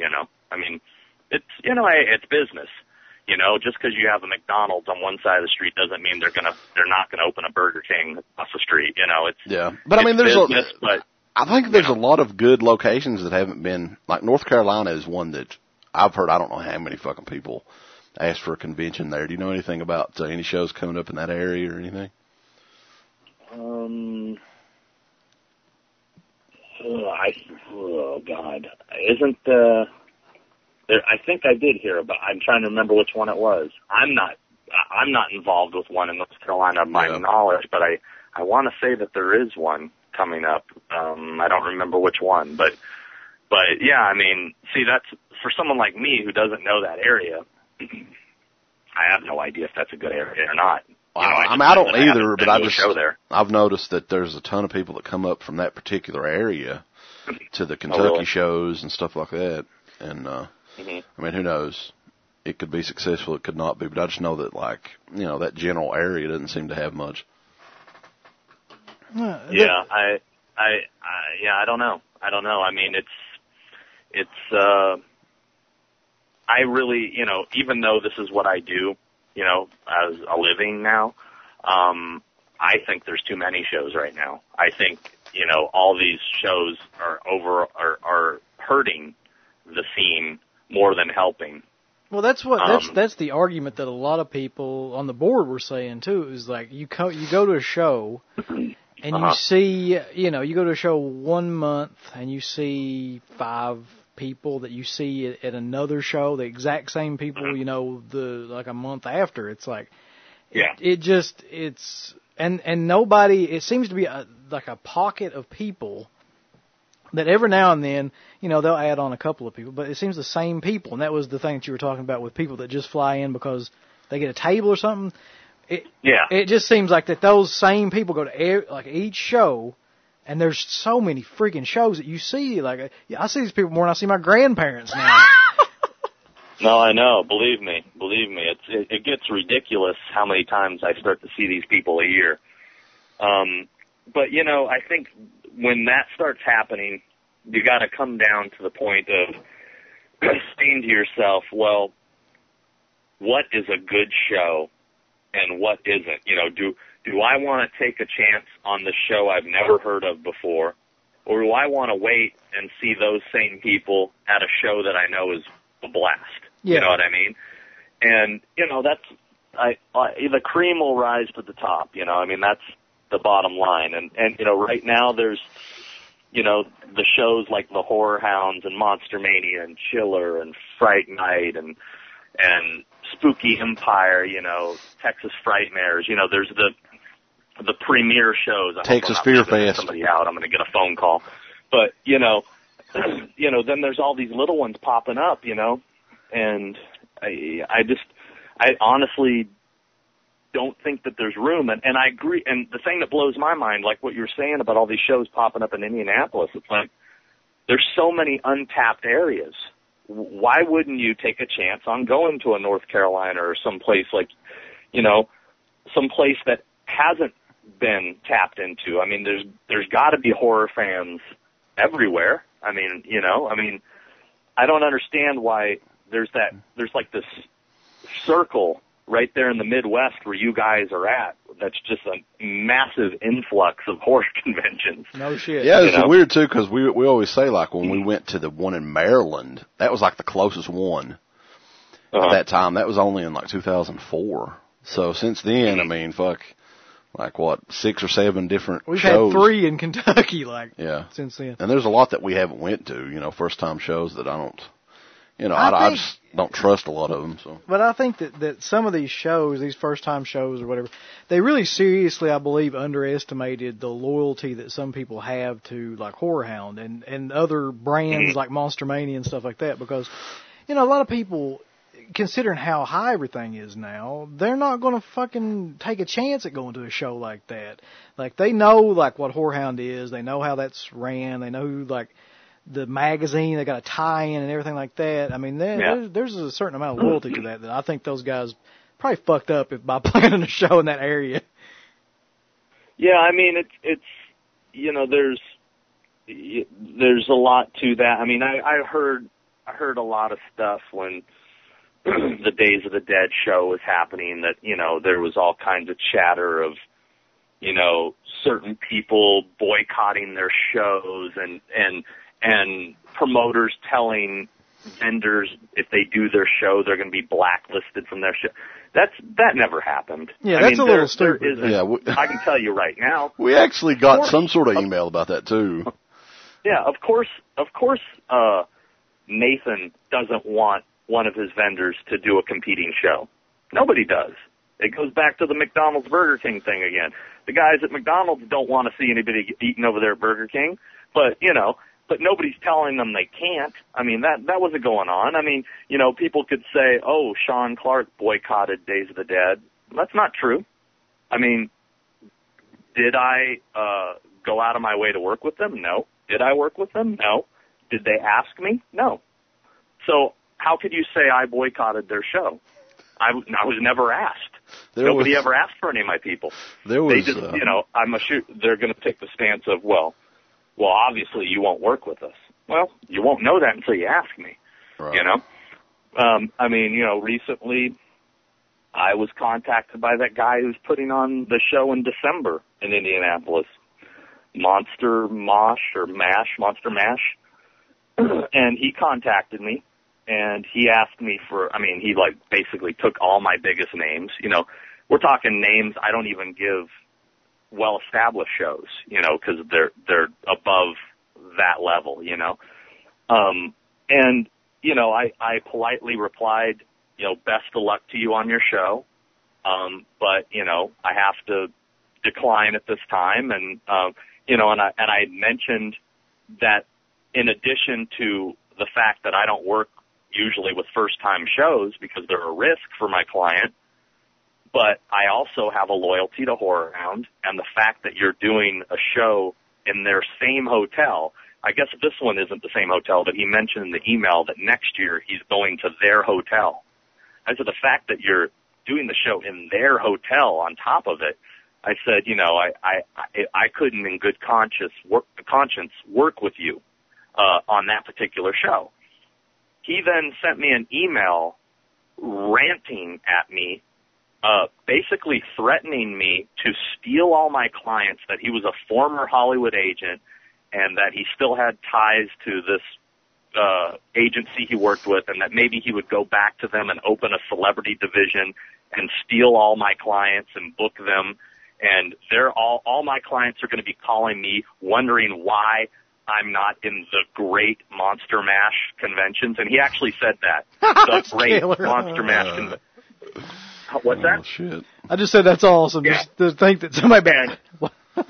It's business. Just because you have a McDonald's on one side of the street doesn't mean they're not gonna open a Burger King across the street. I think there's a lot of good locations that haven't been, like North Carolina is one that I've heard. I don't know how many fucking people asked for a convention there. Do you know anything about any shows coming up in that area or anything? God, isn't I think I did hear about. I'm trying to remember which one it was. I'm not involved with one in North Carolina of my knowledge, but I want to say that there is one coming up. I don't remember which one, but yeah, see, that's for someone like me who doesn't know that area. I have no idea if that's a good area or not. I don't either, but there. I've noticed that there's a ton of people that come up from that particular area to the Kentucky shows and stuff like that. And, I mean, who knows? It could be successful, it could not be, but I just know that, like, that general area doesn't seem to have much. Yeah, I don't know. I mean, I really, even though this is what I do, as a living now, I think there's too many shows right now. I think, all these shows are hurting the scene more than helping. Well, that's the argument that a lot of people on the board were saying too. Is like you go to a show and you see, you go to a show 1 month and you see 5 people that you see at another show, the exact same people, like a month after. It's like, and nobody. It seems to be like a pocket of people that every now and then, they'll add on a couple of people, but it seems the same people. And that was the thing that you were talking about with people that just fly in because they get a table or something. It just seems like that those same people go to each show, and there's so many freaking shows that you see. Like, I see these people more than I see my grandparents now. No, I know. Believe me. It gets ridiculous how many times I start to see these people a year. But, I think when that starts happening, you got to come down to the point of saying to yourself, well, what is a good show and what isn't? Do I want to take a chance on the show I've never heard of before, or do I want to wait and see those same people at a show that I know is a blast? Yeah. You know what I mean? And, that's the cream will rise to the top, that's the bottom line. And right now there's, the shows like the Horror Hounds and Monster Mania and Chiller and Fright Night and Spooky Empire, Texas Frightmares, there's the premier shows. Texas Fear Fest. Somebody out, I'm going to get a phone call. But, then there's all these little ones popping up, and I honestly don't think that there's room. And I agree. And the thing that blows my mind, like what you're saying about all these shows popping up in Indianapolis, it's like there's so many untapped areas. Why wouldn't you take a chance on going to a North Carolina or someplace like, someplace that hasn't been tapped into? I mean, there's got to be horror fans everywhere. I don't understand why there's like this circle right there in the Midwest where you guys are at. That's just a massive influx of horror conventions. No shit. Yeah, it's weird too, because we always say, like, when we went to the one in Maryland, that was like the closest one at that time. That was only in like 2004. So since then, like what, 6 or 7 different We've shows. had 3 in Kentucky, since then. And there's a lot that we haven't went to, first time shows that I don't, I just don't trust a lot of them. So. But I think that some of these shows, these first time shows or whatever, they really seriously, I believe, underestimated the loyalty that some people have to like Horror Hound and other brands like Monster Mania and stuff like that, because, a lot of people, considering how high everything is now, they're not going to fucking take a chance at going to a show like that. Like, they know, like, what Horror Hound is. They know how that's ran. They know, like, the magazine. They got a tie-in and everything like that. I mean, there's a certain amount of loyalty to that I think those guys probably fucked up by planning a show in that area. Yeah, I mean, it's there's a lot to that. I mean, I heard a lot of stuff when the Days of the Dead show was happening, that, there was all kinds of chatter of, certain people boycotting their shows and promoters telling vendors if they do their show, they're going to be blacklisted from their show. That never happened. Yeah, that's a little stupid. Yeah, I can tell you right now. We actually got some sort of email about that too. Yeah, of course, Nathan doesn't want one of his vendors to do a competing show. Nobody does. It goes back to the McDonald's Burger King thing again. The guys at McDonald's don't want to see anybody eating over there at Burger King, but nobody's telling them they can't. I mean, that wasn't going on. I mean, people could say, oh, Sean Clark boycotted Days of the Dead. That's not true. I mean, did I go out of my way to work with them? No. Did I work with them? No. Did they ask me? No. So how could you say I boycotted their show? I was never asked. Nobody ever asked for any of my people. They just, they're going to take the stance of, well, obviously you won't work with us. Well, you won't know that until you ask me. Right. You know? Recently I was contacted by that guy who's putting on the show in December in Indianapolis, Monster Mash. And he contacted me, and he asked me he basically took all my biggest names. You know, we're talking names I don't even give well-established shows, because they're above that level, I politely replied, best of luck to you on your show. But I have to decline at this time. And, and I mentioned that in addition to the fact that I don't work usually with first-time shows because they're a risk for my client, but I also have a loyalty to Horror Hound, and the fact that you're doing a show in their same hotel. I guess this one isn't the same hotel, but he mentioned in the email that next year he's going to their hotel. I said, the fact that you're doing the show in their hotel on top of it, I said, I couldn't in good conscience work with you on that particular show. He then sent me an email ranting at me, basically threatening me to steal all my clients, that he was a former Hollywood agent and that he still had ties to this agency he worked with, and that maybe he would go back to them and open a celebrity division and steal all my clients and book them. And all my clients are going to be calling me wondering why I'm not in the great Monster Mash conventions. And he actually said that. The great Monster Mash convention. What's that? Oh, shit. I just said that's awesome. Yeah. Just to think that somebody bad. Yeah,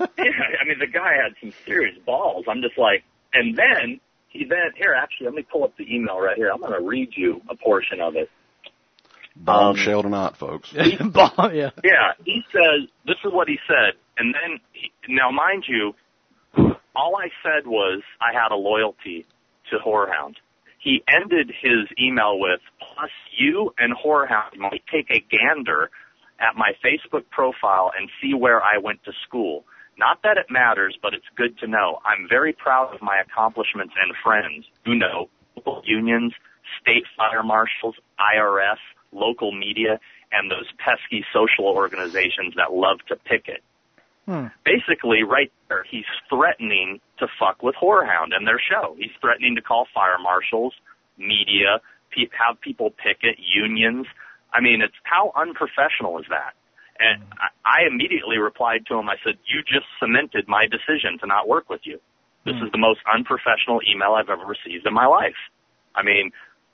the guy had some serious balls. I'm just like, and then here, actually, let me pull up the email right here. I'm going to read you a portion of it. Bombshell tonight, folks. Yeah. Yeah, he says, this is what he said. And then, now mind you, all I said was I had a loyalty to Horror Hound. He ended his email with, plus you and Horror Hound might take a gander at my Facebook profile and see where I went to school. Not that it matters, but it's good to know. I'm very proud of my accomplishments and friends. Local unions, state fire marshals, IRS, local media, and those pesky social organizations that love to picket. Basically, right there, he's threatening to fuck with Horror Hound and their show. He's threatening to call fire marshals, media, have people picket, unions. I mean, it's how unprofessional is that? And I immediately replied to him. I said, you just cemented my decision to not work with you. This is the most unprofessional email I've ever received in my life. I mean,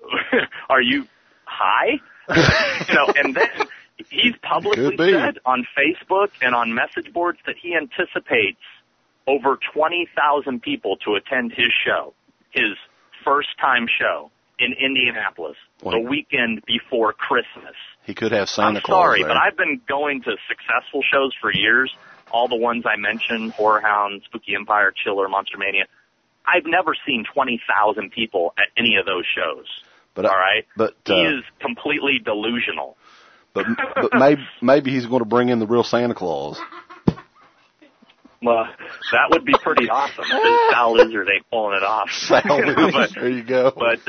are you high? And then he's publicly said on Facebook and on message boards that he anticipates over 20,000 people to attend his show, his first-time show in Indianapolis, the weekend before Christmas. He could have Santa Claus. I'm sorry, there. but I've been going to successful shows for years. All the ones I mentioned, Horror Hound, Spooky Empire, Chiller, Monster Mania. I've never seen 20,000 people at any of those shows. All right? But he is completely delusional. But maybe he's going to bring in the real Santa Claus. Well, that would be pretty awesome. If Sal Lizard ain't pulling it off. There you go. But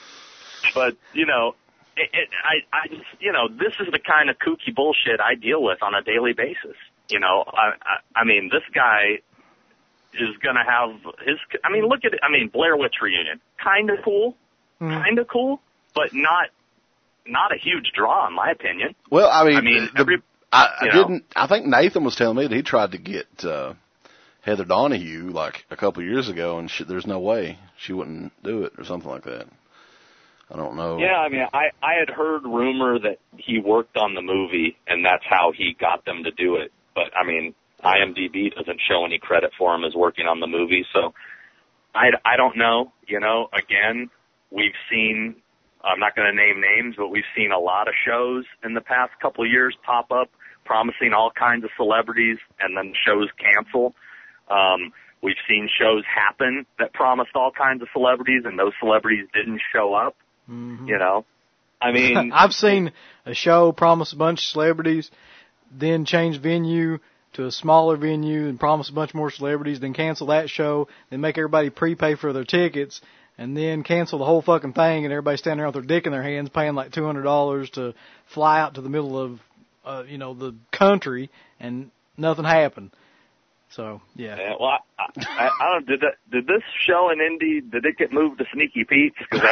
I just, this is the kind of kooky bullshit I deal with on a daily basis. I mean, this guy is going to have look at it. Blair Witch Reunion. Kind of cool, but not a huge draw in my opinion. Well, I think Nathan was telling me that he tried to get Heather Donahue like a couple years ago, and there's no way she wouldn't do it or something like that. I don't know. Yeah, I had heard rumor that he worked on the movie, and that's how he got them to do it. But, IMDb doesn't show any credit for him as working on the movie, so I don't know. Again, we've seen, I'm not going to name names, but we've seen a lot of shows in the past couple of years pop up promising all kinds of celebrities and then shows cancel. We've seen shows happen that promised all kinds of celebrities and those celebrities didn't show up. Mm-hmm. You know, I mean, I've seen a show promise a bunch of celebrities, then change venue to a smaller venue and promise a bunch more celebrities, then cancel that show, then make everybody prepay for their tickets, and then cancel the whole fucking thing, and everybody standing there with their dick in their hands paying like $200 to fly out to the middle of, the country, and nothing happened. So, yeah. Well, I don't. Did this show in Indy? Did it get moved to Sneaky Pete's? Cause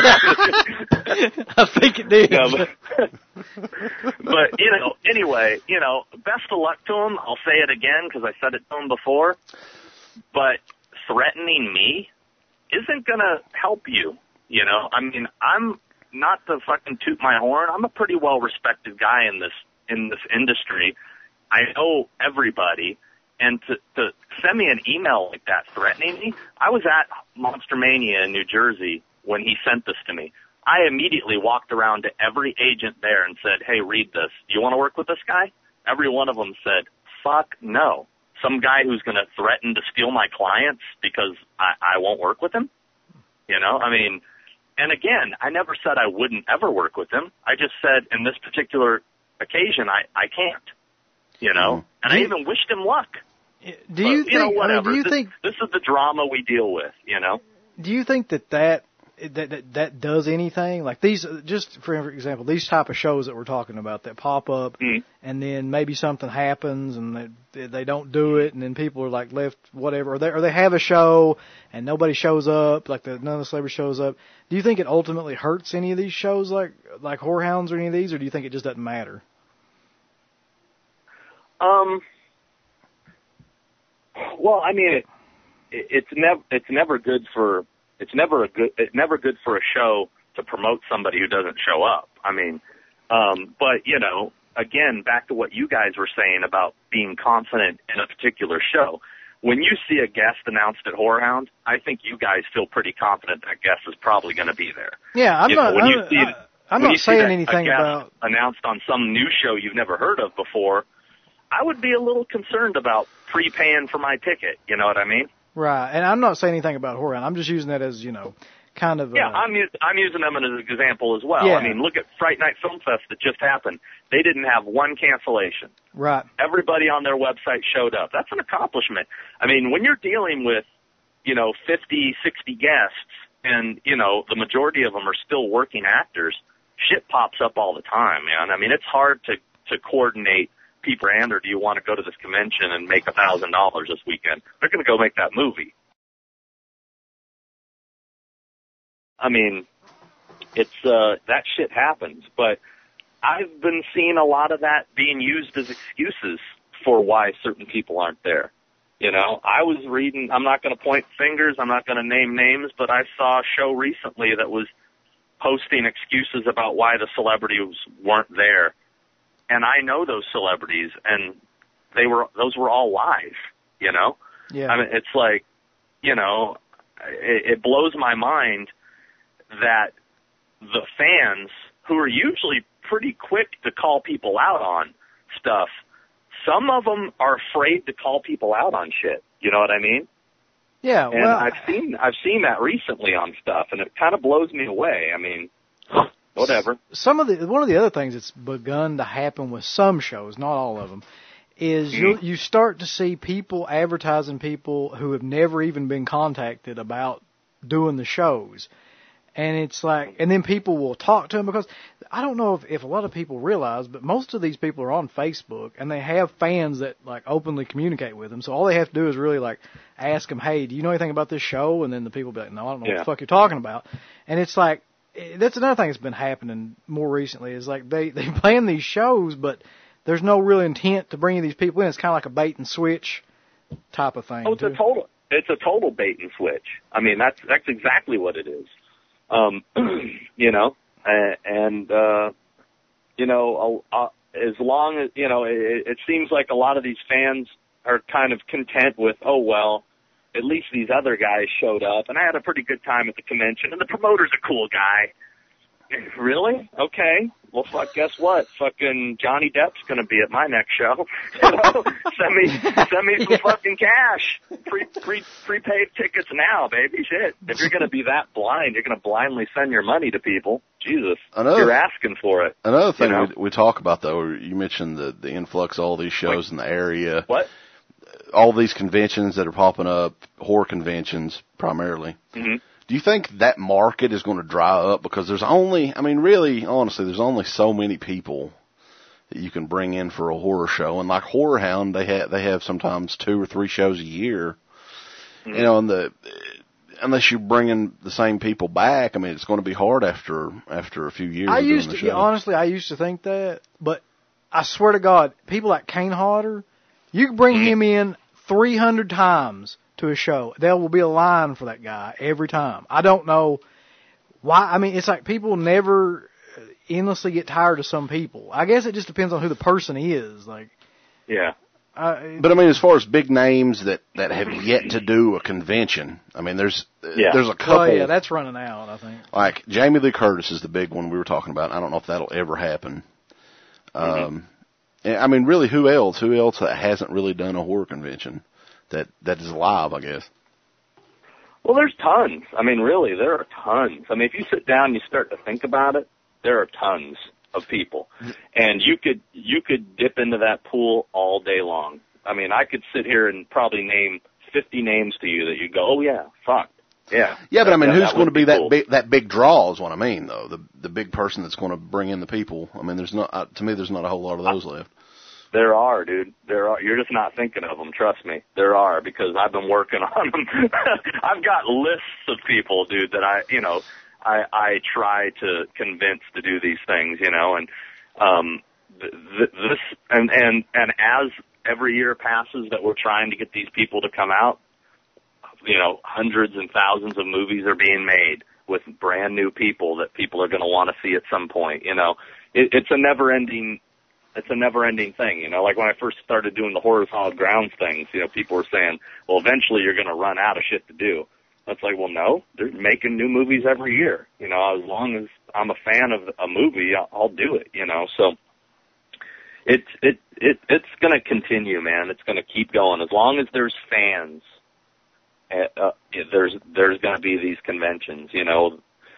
I think it did. But anyway, best of luck to him. I'll say it again because I said it to him before. But threatening me isn't gonna help you. I mean, I'm not to fucking toot my horn. I'm a pretty well respected guy in this industry. I know everybody. And to send me an email like that threatening me, I was at Monster Mania in New Jersey when he sent this to me. I immediately walked around to every agent there and said, hey, read this. Do you want to work with this guy? Every one of them said, fuck no. Some guy who's going to threaten to steal my clients because I won't work with him? I mean, and again, I never said I wouldn't ever work with him. I just said in this particular occasion, I can't, and I even wished him luck. Do you think? Whatever. Do you think this is the drama we deal with? Do you think that does anything? Like these, just for example, these type of shows that we're talking about that pop up, and then maybe something happens and they don't do it, and then people are like left whatever, or they have a show and nobody shows up, like none of the celebrity shows up. Do you think it ultimately hurts any of these shows, like Whorehounds or any of these, or do you think it just doesn't matter? Well, I mean, it's never good for a show to promote somebody who doesn't show up. I mean, but again, back to what you guys were saying about being confident in a particular show. When you see a guest announced at Whorehound, I think you guys feel pretty confident that guest is probably going to be there. Yeah, I'm not saying anything about announced on some new show you've never heard of before. I would be a little concerned about prepaying for my ticket. You know what I mean? Right. And I'm not saying anything about Whorehound. I'm just using that as, kind of. Yeah, I'm using them as an example as well. Yeah. I mean, look at Fright Night Film Fest that just happened. They didn't have one cancellation. Right. Everybody on their website showed up. That's an accomplishment. I mean, when you're dealing with, 50, 60 guests and, the majority of them are still working actors, shit pops up all the time, man. I mean, it's hard to coordinate people, or do you want to go to this convention and make $1,000 this weekend? They're going to go make that movie. I mean, it's that shit happens, but I've been seeing a lot of that being used as excuses for why certain people aren't there. I was reading, I'm not going to point fingers, I'm not going to name names, but I saw a show recently that was posting excuses about why the celebrities weren't there. And I know those celebrities, and those were all live, Yeah. I mean, it's like, it blows my mind that the fans, who are usually pretty quick to call people out on stuff, some of them are afraid to call people out on shit. You know what I mean? Yeah. And well, I've seen that recently on stuff, and it kind of blows me away. I mean, whatever. One of the other things that's begun to happen with some shows, not all of them, is you start to see people advertising people who have never even been contacted about doing the shows. And it's like, and then people will talk to them because I don't know if a lot of people realize, but most of these people are on Facebook and they have fans that like openly communicate with them. So all they have to do is really like ask them, hey, do you know anything about this show? And then the people will be like, no, I don't know what the fuck you're talking about. And it's like, that's another thing that's been happening more recently is like they plan these shows, but there's no real intent to bring these people in. It's kind of like a bait and switch type of thing. Oh, it's a total bait and switch. I mean, that's exactly what it is. As long as, it seems like a lot of these fans are kind of content with, oh, well, at least these other guys showed up, and I had a pretty good time at the convention, and the promoter's a cool guy. Really? Okay. well, fuck, guess what? Fucking Johnny Depp's gonna be at my next show. You know, send me some fucking cash. Prepaid tickets now, baby. Shit. If you're gonna be that blind, you're gonna blindly send your money to people. Jesus, you're asking for it. Another thing we talk about, though, you mentioned the influx of all these shows in the area. What? All these conventions that are popping up, horror conventions primarily. Mm-hmm. Do you think that market is going to dry up? Because there's only, I mean, really, honestly, there's only so many people that you can bring in for a horror show. And like Horror Hound, they have sometimes 2 or 3 shows a year. Mm-hmm. You know, and unless you're bringing the same people back, I mean, it's going to be hard after a few years. Honestly, I used to think that, but I swear to God, people like Kane Hodder, you can bring him in 300 times to a show. There will be a line for that guy every time. I don't know why. I mean, it's like people never endlessly get tired of some people. I guess it just depends on who the person is. Like, yeah. But I mean, as far as big names that have yet to do a convention, I mean, there's a couple. Oh yeah, that's running out, I think. Like Jamie Lee Curtis is the big one we were talking about. I don't know if that'll ever happen. I mean, really, who else that hasn't really done a horror convention that is alive, I guess? Well, there's tons. I mean, really, there are tons. I mean, if you sit down and you start to think about it, there are tons of people. And you could dip into that pool all day long. I mean, I could sit here and probably name 50 names to you that you go, oh yeah, fuck. Yeah. Yeah, but I mean, who's going to be that big draw is what I mean, though. The big person that's going to bring in the people. I mean, there's not, to me, there's not a whole lot of those left. There are, dude. There are. You're just not thinking of them. Trust me. There are, because I've been working on them. I've got lists of people, dude, that I try to convince to do these things, you know, and and as every year passes that we're trying to get these people to come out, you know, hundreds and thousands of movies are being made with brand new people that people are going to want to see at some point. You know, it's a never ending thing. You know, like when I first started doing the Horror Solid Grounds things, you know, people were saying, well, eventually you're going to run out of shit to do. It's like, well, no, they're making new movies every year. You know, as long as I'm a fan of a movie, I'll do it, you know, so it's going to continue, man. It's going to keep going. As long as there's fans, there's going to be these conventions, you know.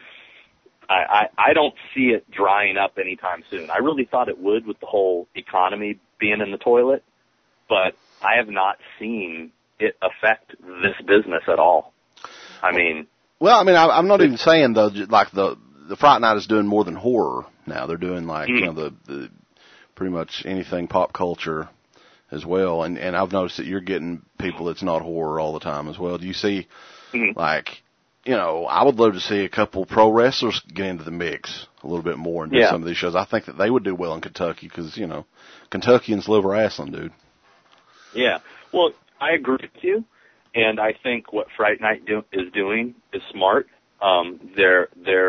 I don't see it drying up anytime soon. I really thought it would with the whole economy being in the toilet, but I have not seen it affect this business at all. I mean, well, I mean, I'm not even saying though, like the Fright Night is doing more than horror now. They're doing like you know the pretty much anything pop culture as well, and I've noticed that you're getting people that's not horror all the time as well. Do you see like? You know, I would love to see a couple pro wrestlers get into the mix a little bit more and do some of these shows. I think that they would do well in Kentucky because, you know, Kentuckians love wrestling, dude. Yeah. Well, I agree with you, and I think what Fright Night is doing is smart. They're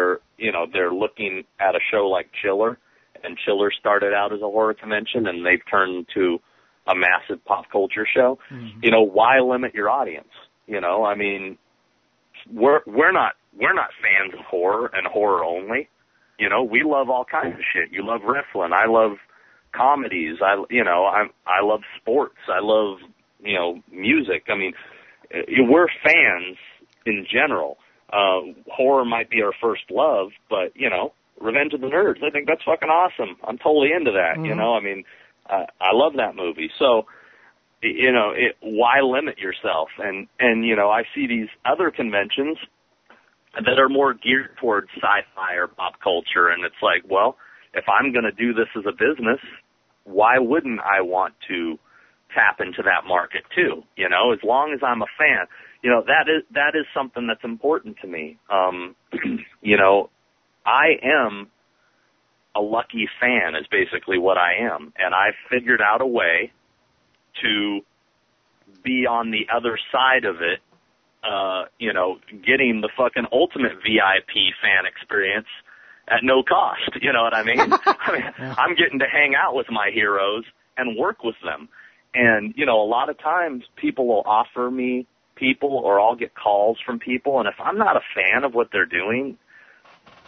looking at a show like Chiller, and Chiller started out as a horror convention, and they've turned to a massive pop culture show. Mm-hmm. You know, why limit your audience? You know, I mean, we're not fans of horror and horror only. You know, we love all kinds of shit. You love wrestling. I love comedies. I love sports. I love, you know, music. I mean, we're fans in general. Horror might be our first love, but, you know, Revenge of the Nerds, I think that's fucking awesome. I'm totally into that. Mm-hmm. You know, I mean, I love that movie. So, you know, why limit yourself? And, you know, I see these other conventions that are more geared towards sci-fi or pop culture. And it's like, well, if I'm going to do this as a business, why wouldn't I want to tap into that market too? You know, as long as I'm a fan, you know, that is something that's important to me. You know, I am a lucky fan is basically what I am. And I've figured out a way to be on the other side of it, you know, getting the fucking ultimate VIP fan experience at no cost. You know what I mean? I'm getting to hang out with my heroes and work with them. And, you know, a lot of times people will offer me people or I'll get calls from people. And if I'm not a fan of what they're doing,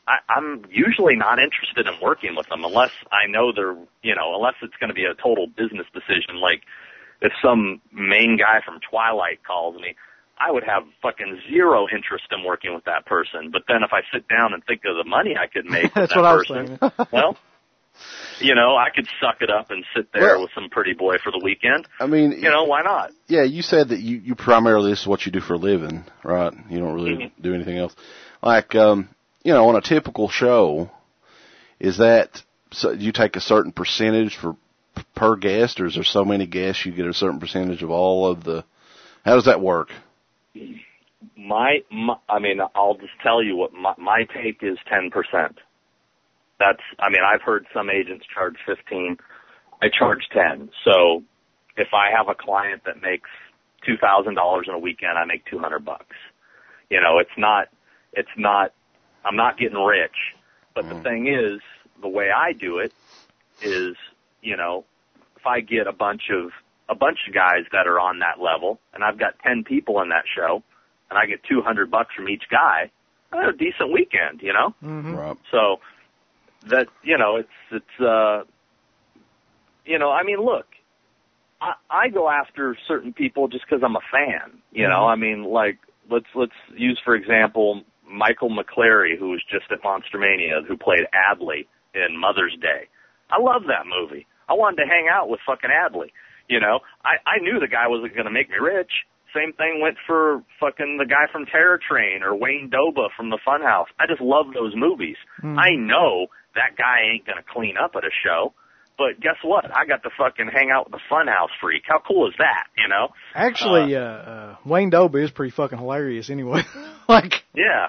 I'm usually not interested in working with them unless I know they're, unless it's going to be a total business decision. Like if some main guy from Twilight calls me, I would have fucking zero interest in working with that person. But then if I sit down and think of the money I could make with That's that what person, I was thinking. well, I could suck it up and sit there with some pretty boy for the weekend. I mean, why not? Yeah, you said that you primarily, this is what you do for a living, right? You don't really do anything else. Like, on a typical show, is that, so you take a certain percentage per guest, or is there so many guests you get a certain percentage of all of the, how does that work? I'll just tell you what my take is 10%. I've heard some agents charge 15. I charge 10. So if I have a client that makes $2,000 in a weekend, I make $200. It's not, I'm not getting rich. But the thing is, the way I do it is, if I get a bunch of guys that are on that level, and I've got 10 people in that show, and I get $200 from each guy, I have a decent weekend, Mm-hmm. Right. So that, look, I go after certain people just because I'm a fan, like let's use, for example, Michael McCleary, who was just at Monster Mania, who played Adley in Mother's Day. I love that movie. I wanted to hang out with fucking Adley. I knew the guy wasn't going to make me rich. Same thing went for fucking the guy from Terror Train or Wayne Doba from the Funhouse. I just love those movies. I know that guy ain't going to clean up at a show, but guess what? I got to fucking hang out with the Funhouse freak. How cool is that, Actually, Wayne Doba is pretty fucking hilarious anyway. Yeah.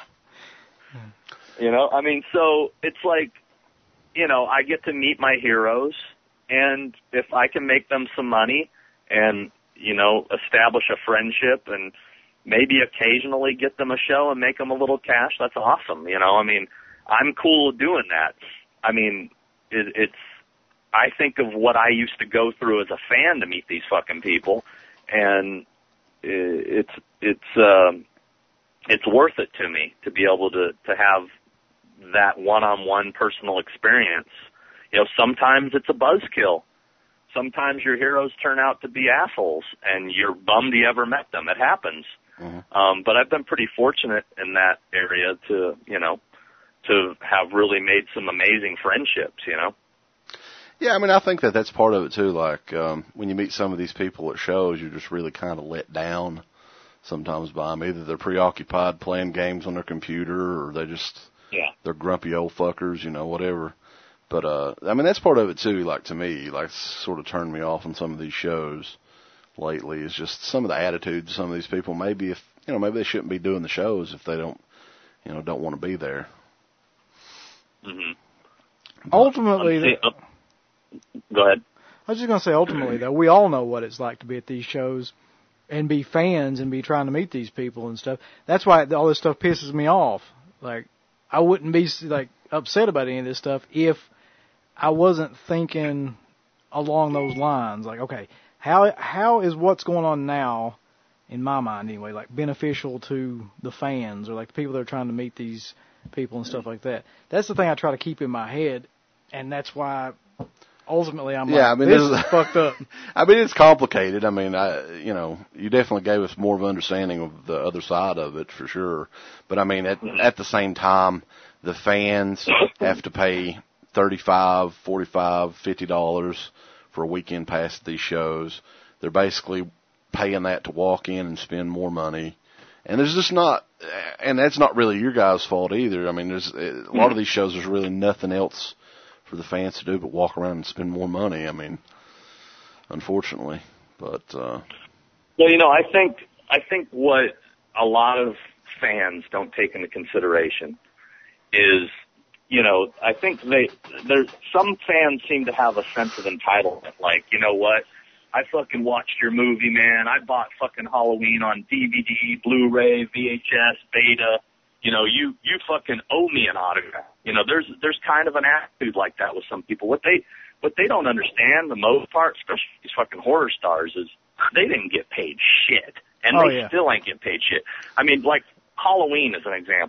So it's like, I get to meet my heroes, and if I can make them some money and, establish a friendship and maybe occasionally get them a show and make them a little cash, that's awesome. I'm cool doing that. I think of what I used to go through as a fan to meet these fucking people, and it's worth it to me to be able to have that one-on-one personal experience. Sometimes it's a buzzkill. Sometimes your heroes turn out to be assholes, and you're bummed you ever met them. It happens. Mm-hmm. But I've been pretty fortunate in that area to have really made some amazing friendships, Yeah, I think that that's part of it too. Like, when you meet some of these people at shows, you're just really kind of let down sometimes by them. Either they're preoccupied playing games on their computer, or they're grumpy old fuckers, whatever. But, that's part of it too, like, to me, like, sort of turned me off on some of these shows lately, is just some of the attitudes of some of these people. Maybe maybe they shouldn't be doing the shows if they don't want to be there. Mm-hmm. Ultimately, go ahead. I was just going to say, ultimately, though, we all know what it's like to be at these shows and be fans and be trying to meet these people and stuff. That's why all this stuff pisses me off. Like, I wouldn't be, upset about any of this stuff if I wasn't thinking along those lines. Like, okay, how is what's going on now, in my mind anyway, like, beneficial to the fans or, like, the people that are trying to meet these people and stuff like that? That's the thing I try to keep in my head, and that's why ultimately I'm this is fucked up. It's complicated. You definitely gave us more of an understanding of the other side of it for sure. But at the same time, the fans have to pay $35, $45, $50 for a weekend pass at these shows. They're basically paying that to walk in and spend more money. And there's just not, and that's not really your guys' fault either. There's a lot of these shows, there's really nothing else for the fans to do but walk around and spend more money. Unfortunately, but I think what a lot of fans don't take into consideration is, I think there's some fans seem to have a sense of entitlement. Like, you know what? I fucking watched your movie, man. I bought fucking Halloween on DVD, Blu-ray, VHS, Beta. You fucking owe me an autograph. There's kind of an attitude like that with some people. What they don't understand, the most part, especially these fucking horror stars, is they didn't get paid shit. And they still ain't getting paid shit. Like Halloween as an example.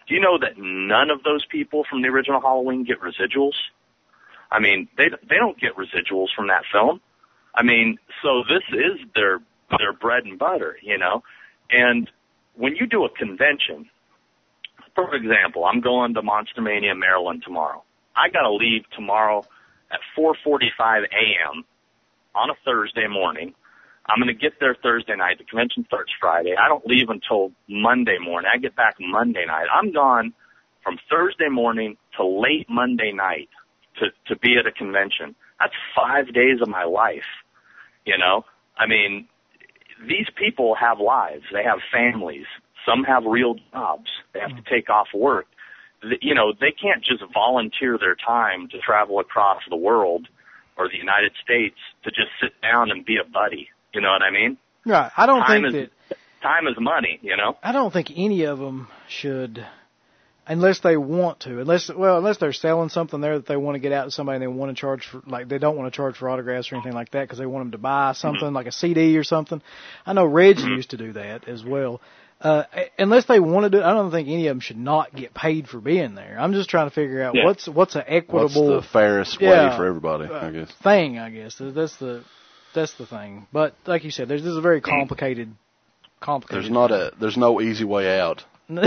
Do you know that none of those people from the original Halloween get residuals? I mean, they don't get residuals from that film. I mean, so this is their bread and butter, you know? And when you do a convention, for example, I'm going to Monster Mania, Maryland tomorrow. I got to leave tomorrow at 4:45 a.m. on a Thursday morning. I'm going to get there Thursday night. The convention starts Friday. I don't leave until Monday morning. I get back Monday night. I'm gone from Thursday morning to late Monday night to be at a convention. That's 5 days of my life, you know? I mean, these people have lives. They have families. Some have real jobs. They have to take off work. You know, they can't just volunteer their time to travel across the world or the United States to just sit down and be a buddy. You know what I mean? Right. I don't think time is money, you know? I don't think any of them should, unless they want to, unless they're selling something there that they want to get out to somebody and they want to charge for, like, they don't want to charge for autographs or anything like that because they want them to buy something like a CD or something. I know Reggie used to do that as well. Unless they want to do it, I don't think any of them should not get paid for being there. I'm just trying to figure out what's an equitable, what's the fairest way for everybody, I guess. Thing, I guess. That's the thing. But like you said, this is a very complicated. There's no easy way out.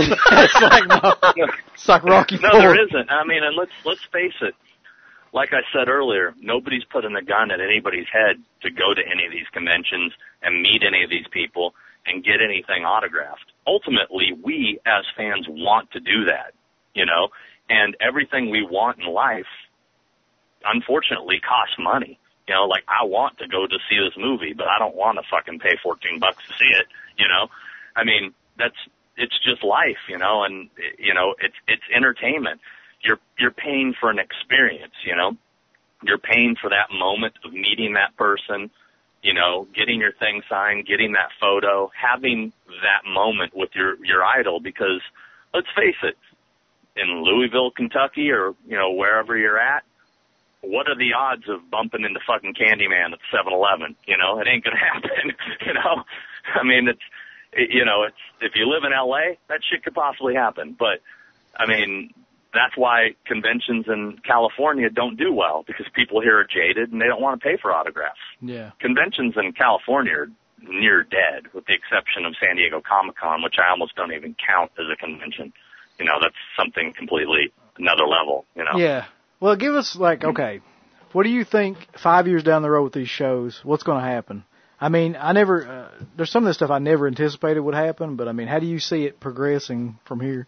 It's like Rocky IV. No, there isn't. I mean, and let's face it. Like I said earlier, nobody's putting a gun at anybody's head to go to any of these conventions and meet any of these people and get anything autographed. Ultimately, we as fans want to do that, you know, and everything we want in life, unfortunately, costs money. You know, like, I want to go to see this movie, but I don't want to fucking pay $14 to see it, you know? I mean, it's just life, you know, and, you know, it's entertainment. You're paying for an experience, you know? You're paying for that moment of meeting that person, you know, getting your thing signed, getting that photo, having that moment with your idol, because let's face it, in Louisville, Kentucky, or, you know, wherever you're at, what are the odds of bumping into fucking Candyman at 7-Eleven? You know, it ain't gonna happen, you know? I mean, it's if you live in LA, that shit could possibly happen. But, I mean, that's why conventions in California don't do well, because people here are jaded and they don't want to pay for autographs. Yeah. Conventions in California are near dead, with the exception of San Diego Comic-Con, which I almost don't even count as a convention. You know, that's something completely another level, you know? Yeah. Well, give us, like, okay, what do you think 5 years down the road with these shows, what's going to happen? I mean, there's some of the stuff I never anticipated would happen, but, I mean, how do you see it progressing from here?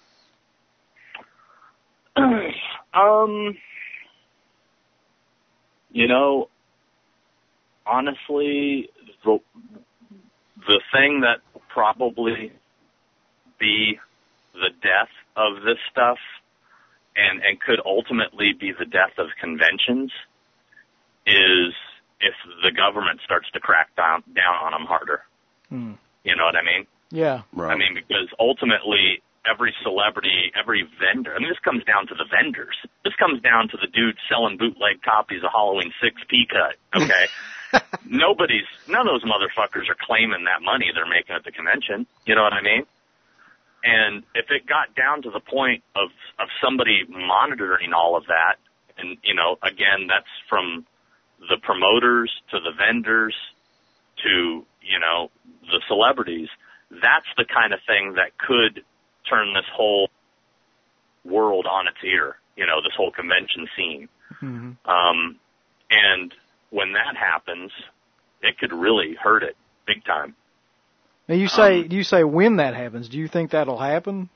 You know, honestly, the thing that will probably be the death of this stuff and could ultimately be the death of conventions is if the government starts to crack down on them harder. You know what I mean? Yeah. Right. I mean, because ultimately every celebrity, every vendor, I mean, this comes down to the vendors. This comes down to the dude selling bootleg copies of Halloween 6 P-Cut, okay? None of those motherfuckers are claiming that money they're making at the convention. You know what I mean? And if it got down to the point of somebody monitoring all of that, and, you know, again, that's from the promoters to the vendors to, you know, the celebrities, that's the kind of thing that could turn this whole world on its ear, you know, this whole convention scene. Mm-hmm. And when that happens, it could really hurt it big time. Now, you say when that happens. Do you think that'll happen?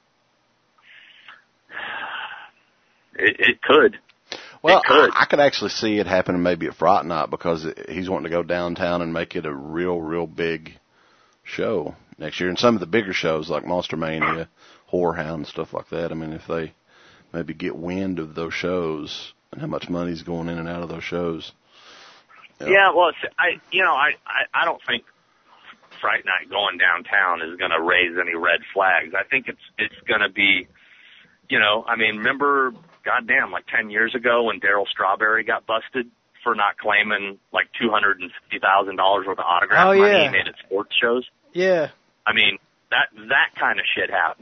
It could. Well, it could. I could actually see it happening maybe at Fright Night, because he's wanting to go downtown and make it a real big show next year. And some of the bigger shows like Monster Mania, Whorehound, and stuff like that. I mean, if they maybe get wind of those shows and how much money's going in and out of those shows. Yeah, well, I don't think Fright Night going downtown is going to raise any red flags. I think it's going to be, you know, I mean, remember, goddamn, like 10 years ago when Darryl Strawberry got busted for not claiming like $250,000 worth of autograph money he made at sports shows? Yeah. I mean, that kind of shit happening.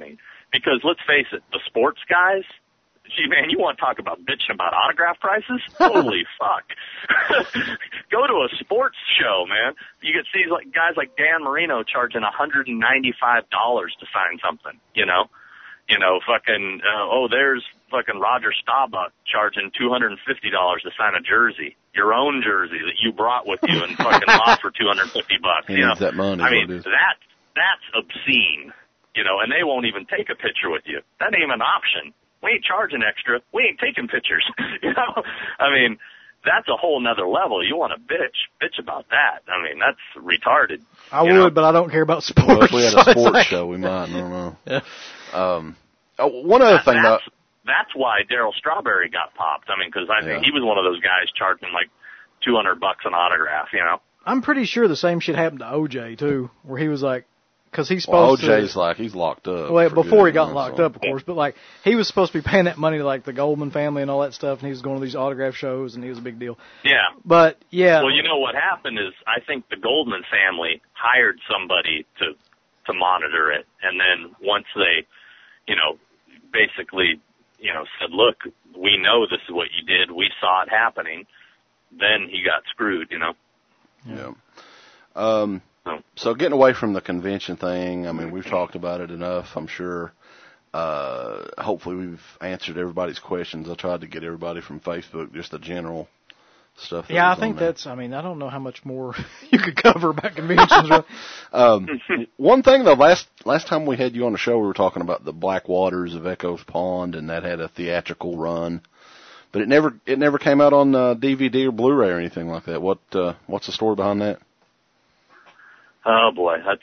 Because let's face it, the sports guys, gee, man, you want to talk about bitching about autograph prices? Holy fuck. Go to a sports show, man. You can see like guys like Dan Marino charging $195 to sign something, you know? You know, fucking, there's fucking Roger Staubach charging $250 to sign a jersey. Your own jersey that you brought with you and fucking lost for $250. He needs that money. I mean, that's obscene, you know, and they won't even take a picture with you. That ain't an option. We ain't charging extra. We ain't taking pictures. You know, I mean, that's a whole nother level. You want to bitch about that. I mean, that's retarded. I would, but I don't care about sports. Well, if we had a sports show, we might. I don't know. Yeah. One other thing, that's why Darryl Strawberry got popped. I mean, because I think he was one of those guys charging like $200 an autograph. You know. I'm pretty sure the same shit happened to OJ too, where he was like, because he's supposed OJ's like he's locked up. Well, before he got locked up, of course, but like he was supposed to be paying that money to like the Goldman family and all that stuff, and he was going to these autograph shows, and he was a big deal. Yeah. But yeah. Well, you know what happened is I think the Goldman family hired somebody to monitor it, and then once they, you know, basically, you know, said, look, we know this is what you did. We saw it happening. Then he got screwed, you know. Yeah. So getting away from the convention thing, I mean, we've talked about it enough, I'm sure. Hopefully we've answered everybody's questions. I tried to get everybody from Facebook, just the general stuff. Yeah, I think that's, I mean, I don't know how much more you could cover about conventions. One thing, though, last time we had you on the show, we were talking about the Black Waters of Echoes Pond, and that had a theatrical run. But it never came out on DVD or Blu-ray or anything like that. What's the story behind that? Oh boy, that's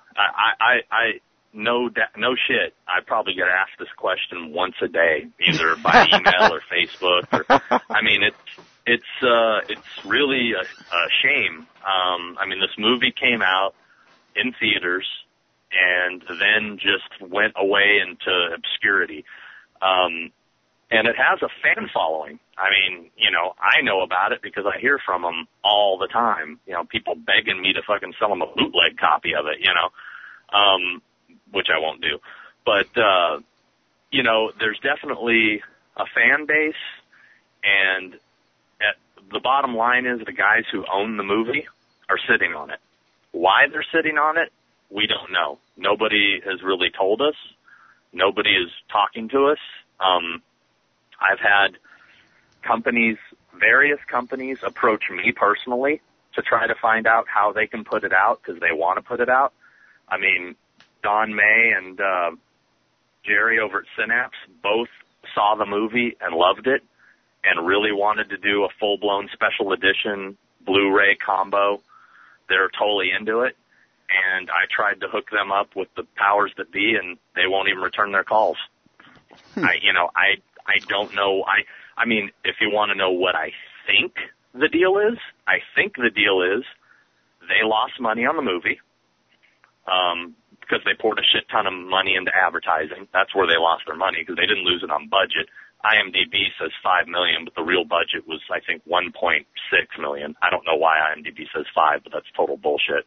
no shit. I probably get asked this question once a day, either by email or Facebook. I mean, it's really a shame. I mean, this movie came out in theaters and then just went away into obscurity. And it has a fan following. I mean, you know, I know about it because I hear from them all the time. You know, people begging me to fucking sell them a bootleg copy of it, you know, which I won't do. But, you know, there's definitely a fan base, and the bottom line is the guys who own the movie are sitting on it. Why they're sitting on it, we don't know. Nobody has really told us. Nobody is talking to us. I've had various companies approach me personally to try to find out how they can put it out because they want to put it out. I mean, Don May and Jerry over at Synapse both saw the movie and loved it and really wanted to do a full-blown special edition Blu-ray combo. They're totally into it, and I tried to hook them up with the powers that be, and they won't even return their calls. I don't know. I mean, if you want to know what I think the deal is, I think the deal is they lost money on the movie because they poured a shit ton of money into advertising. That's where they lost their money because they didn't lose it on budget. IMDb says $5 million, but the real budget was, I think, $1.6 million. I don't know why IMDb says 5, but that's total bullshit.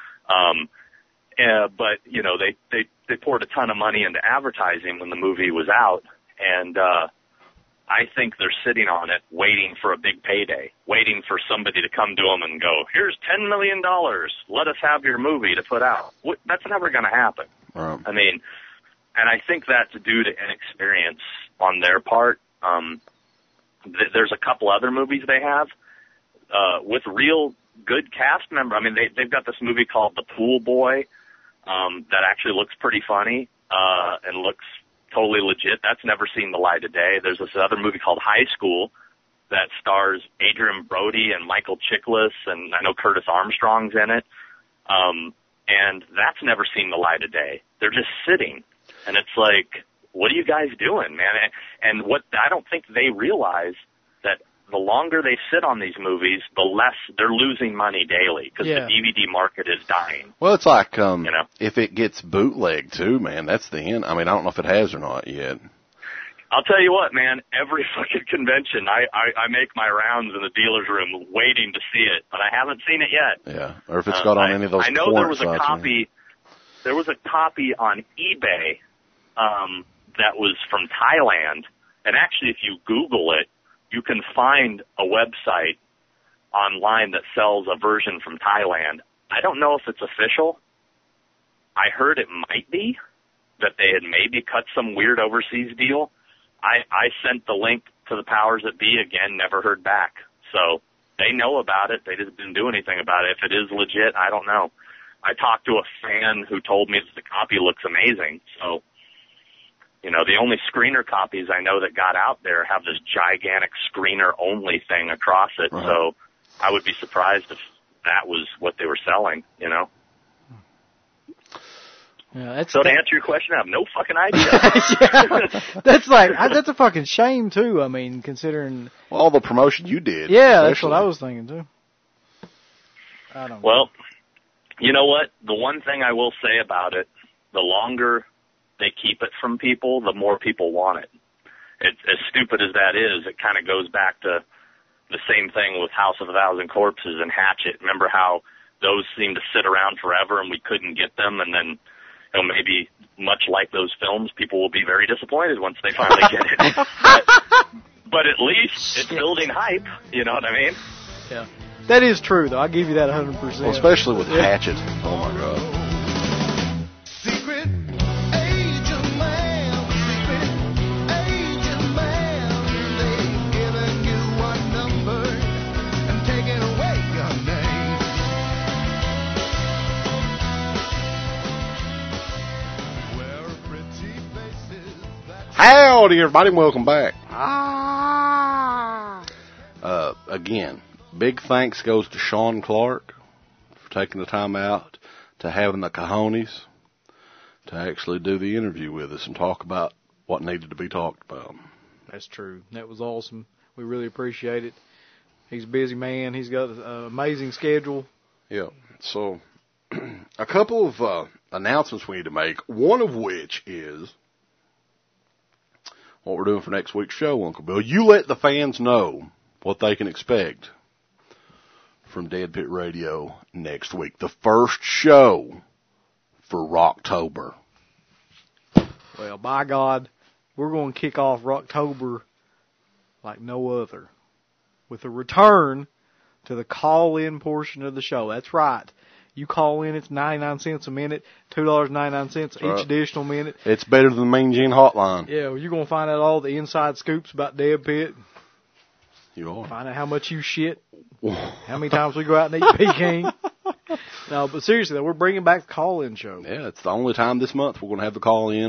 But, you know, they poured a ton of money into advertising when the movie was out. And I think they're sitting on it, waiting for a big payday, waiting for somebody to come to them and go, here's $10 million. Let us have your movie to put out. That's never going to happen. Right. I mean, and I think that's due to inexperience on their part. There's a couple other movies they have with real good cast members. I mean, they've got this movie called The Pool Boy that actually looks pretty funny and looks totally legit. That's never seen the light of day. There's this other movie called High School that stars Adrian Brody and Michael Chiklis, and I know Curtis Armstrong's in it. And that's never seen the light of day. They're just sitting, and it's like, what are you guys doing, man? And what I don't think they realize that the longer they sit on these movies, the less they're losing money daily because the DVD market is dying. Well, it's like if it gets bootlegged too, man, that's the end. I mean, I don't know if it has or not yet. I'll tell you what, man, every fucking convention, I make my rounds in the dealer's room waiting to see it, but I haven't seen it yet. Yeah, or if it's got on any of those I know there was a copy. There was a copy on eBay that was from Thailand. And actually, if you Google it, you can find a website online that sells a version from Thailand. I don't know if it's official. I heard it might be, that they had maybe cut some weird overseas deal. I sent the link to the powers that be again, never heard back. So they know about it. They just didn't do anything about it. If it is legit, I don't know. I talked to a fan who told me that the copy looks amazing. So, you know, the only screener copies I know that got out there have this gigantic screener only thing across it. Right. So I would be surprised if that was what they were selling, you know. Yeah, So to answer your question, I have no fucking idea. Yeah, that's a fucking shame too. I mean, considering all the promotion you did. Yeah, that's what I was thinking too. I don't know. Well, you know what? The one thing I will say about it, the longer they keep it from people, the more people want it. It's as stupid as that is, it kind of goes back to the same thing with House of a Thousand Corpses and Hatchet. Remember how those seemed to sit around forever and we couldn't get them, and then, you know, maybe much like those films, people will be very disappointed once they finally get it. But at least it's building hype, you know what I mean? Yeah. That is true, though. I'll give you that 100%. Well, especially with Hatchet. Oh, my God. Secret agent man, secret agent man, they've given you one number and taken away your name. Where pretty faces that Howdy, everybody. Welcome back. Again, big thanks goes to Sean Clark for taking the time out, to having the cojones to actually do the interview with us and talk about what needed to be talked about. That's true. That was awesome. We really appreciate it. He's a busy man. He's got an amazing schedule. Yeah. So, a couple of announcements we need to make, one of which is what we're doing for next week's show, Uncle Bill. You let the fans know what they can expect from Dead Pit Radio next week. The first show for Rocktober. Well, by God, we're going to kick off Rocktober like no other with a return to the call-in portion of the show. That's right. You call in, it's 99 cents a minute, $2.99 each right. additional minute. It's better than the Mean Gene Hotline. Yeah, well, you're going to find out all the inside scoops about Dead Pit. You are. Find out how much you shit. How many times we go out and eat Peking. No, but seriously, though, we're bringing back the call-in show. Yeah, it's the only time this month we're going to have the call-in,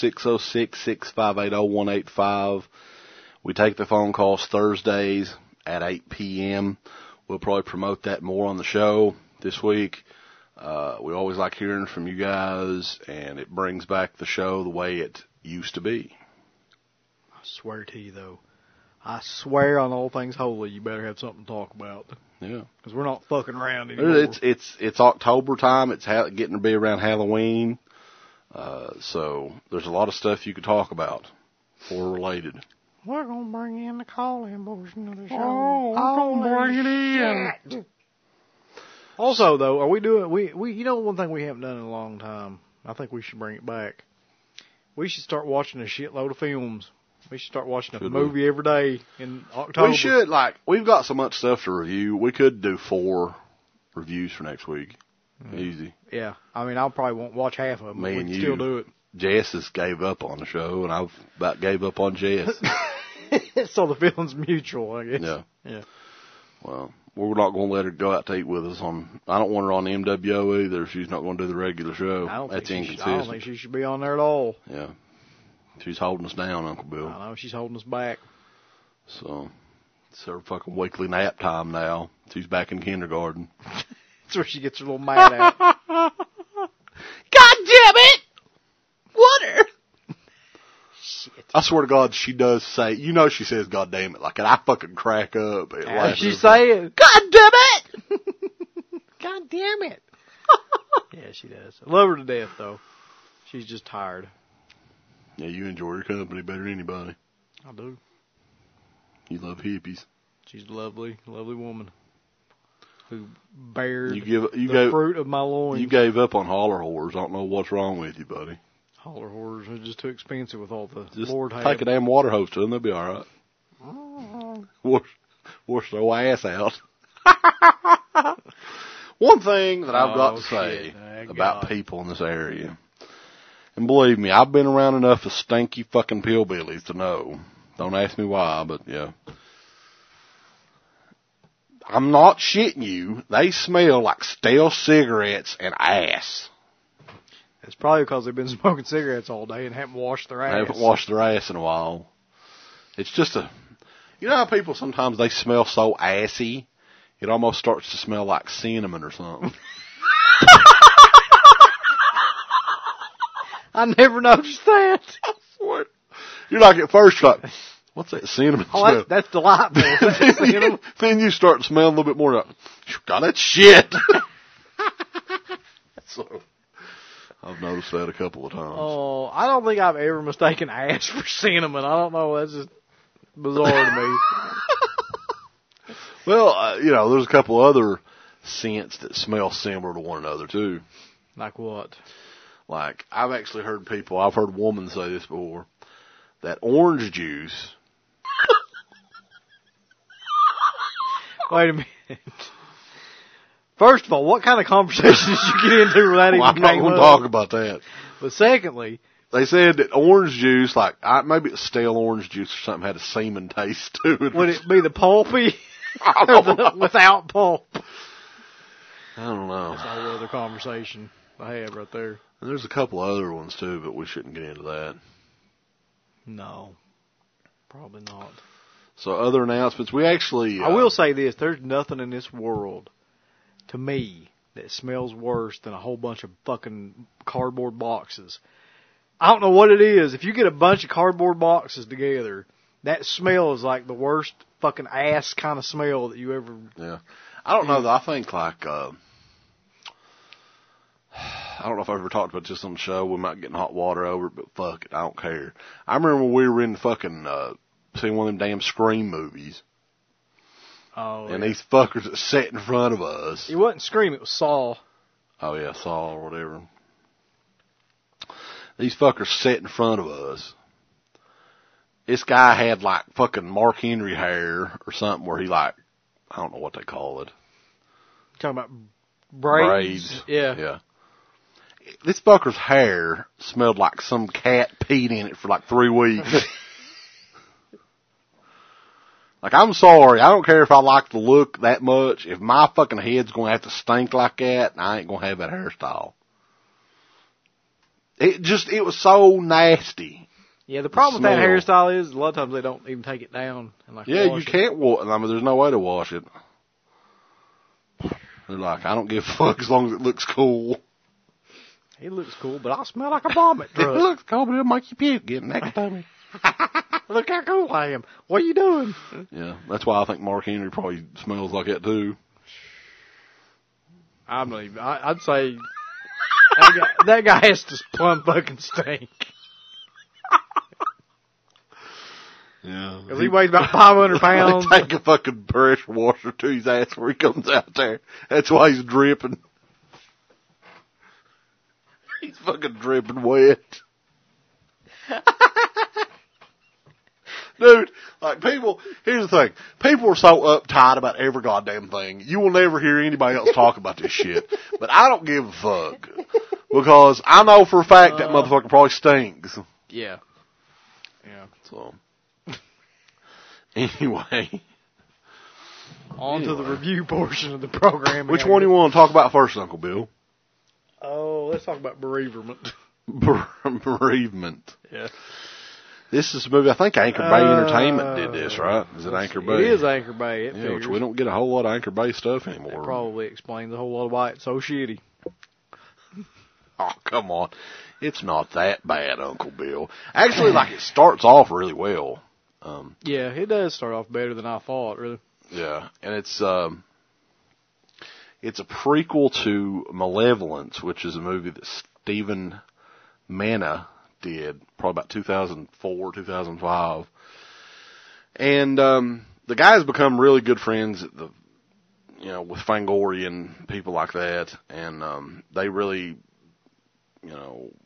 1-606-658-0185. We take the phone calls Thursdays at 8 p.m. We'll probably promote that more on the show this week. We always like hearing from you guys, and it brings back the show the way it used to be. I swear to you, though, I swear on all things holy, you better have something to talk about. Yeah. Because we're not fucking around anymore. It's October time. It's getting to be around Halloween. So there's a lot of stuff you could talk about for related. We're going to bring in the call-in portion of the show. Oh, we're going to bring it in. Also, though, are we doing, we you know one thing we haven't done in a long time? I think we should bring it back. We should start watching a shitload of films. We should start watching a movie every day in October. We should, we've got so much stuff to review. We could do 4 reviews for next week. Mm-hmm. Easy. Yeah. I mean, I probably won't watch half of them, but we can still do it. Jess has gave up on the show, and I've about gave up on Jess. So the feeling's mutual, I guess. Yeah. Yeah. Well, we're not going to let her go out to eat with us I don't want her on the MWO either. She's not going to do the regular show. That's inconsistent. I don't think she should be on there at all. Yeah. She's holding us down, Uncle Bill. I know, she's holding us back. So, it's her fucking weekly nap time now. She's back in kindergarten. That's where she gets her little mad at. God damn it! Water! Shit. I swear to God, she does say, she says, God damn it, like, and I fucking crack up. She's saying, God damn it! God damn it! Yeah, she does. I love her to death, though. She's just tired. Yeah, you enjoy her company better than anybody. I do. You love hippies. She's a lovely, lovely woman who bared the fruit of my loins. You gave up on holler whores. I don't know what's wrong with you, buddy. Holler horrors are just too expensive with all the Just Lord take a damn water hose to them, they'll be alright. Wash their ass out. One thing that I've got to say about people in this area, and believe me, I've been around enough of stinky fucking pillbillies to know. Don't ask me why, but yeah. I'm not shitting you. They smell like stale cigarettes and ass. It's probably because they've been smoking cigarettes all day and haven't washed their ass. They haven't washed their ass in a while. It's just you know how people sometimes they smell so assy, it almost starts to smell like cinnamon or something. I never noticed that. What? You're like at first like, what's that cinnamon smell? Oh, that's delightful. Then you start smelling a little bit more like, God, that's shit. So, I've noticed that a couple of times. Oh, I don't think I've ever mistaken ass for cinnamon. I don't know. That's just bizarre to me. Well, you know, there's a couple other scents that smell similar to one another, too. Like what? Like, I've actually heard I've heard a woman say this before, that orange juice. Wait a minute. First of all, what kind of conversations did you get into without even I'm not going to talk about that. But secondly, they said that orange juice, like, maybe it's stale orange juice or something, had a semen taste to it. would it be the pulpy I or don't know. without pulp? I don't know. That's a whole other conversation I have right there. And there's a couple other ones, too, but we shouldn't get into that. No, probably not. So other announcements, we actually... I will say this, there's nothing in this world, to me, that smells worse than a whole bunch of fucking cardboard boxes. I don't know what it is. If you get a bunch of cardboard boxes together, that smell is like the worst fucking ass kind of smell that you ever... Yeah. I don't know, though. I think, like... I don't know if I ever talked about this on the show. We might get in hot water over it, but fuck it. I don't care. I remember when we were in fucking... seeing one of them damn Scream movies. Oh, and yeah. these fuckers that sat in front of us. It wasn't Scream, it was Saw. Oh yeah, Saw or whatever. These fuckers sat in front of us. This guy had like fucking Mark Henry hair or something where he like, I don't know what they call it. Talking about braids? Yeah. Yeah. This fucker's hair smelled like some cat peed in it for like 3 weeks. Like, I'm sorry, I don't care if I like the look that much. If my fucking head's going to have to stink like that, I ain't going to have that hairstyle. It was so nasty. Yeah, the problem with that Smell. hairstyle is a lot of times they don't even take it down. And like Yeah, wash you can't wash. I mean, there's no way to wash it. They're like, I don't give a fuck as long as it looks cool. It looks cool, but I'll smell like a vomit It truck. looks cool, but it'll make you puke. Get next to me. Look how cool I am. What are you doing? Yeah, that's why I think Mark Henry probably smells like that too. I'm not even, I'd say that guy has to plumb fucking stink. Yeah. Because he weighs about 500 pounds. They take a fucking pressure washer to his ass where he comes out there. That's why he's dripping. He's fucking dripping wet. Dude, like people, here's the thing. People are so uptight about every goddamn thing. You will never hear anybody else talk about this shit. But I don't give a fuck. Because I know for a fact that motherfucker probably stinks. Yeah. Yeah. So, anyway. On to the review portion of the program. Which one do you want to talk about first, Uncle Bill? Oh, let's talk about bereavement. Bereavement. Yeah. This is a movie, I think Anchor Bay Entertainment did this, right? Is it Anchor Bay? It is Anchor Bay. It Yeah, which figures. we don't get a whole lot of Anchor Bay stuff anymore. That probably explains a whole lot of why it's so shitty. Oh, come on. It's not that bad, Uncle Bill. Actually, like, it starts off really well. Yeah, it does start off better than I thought, really. Yeah, and it's a prequel to Malevolence, which is a movie that Stephen Manna did, probably about 2004, 2005. And the guys become really good friends at with Fangoria and people like that, and they really,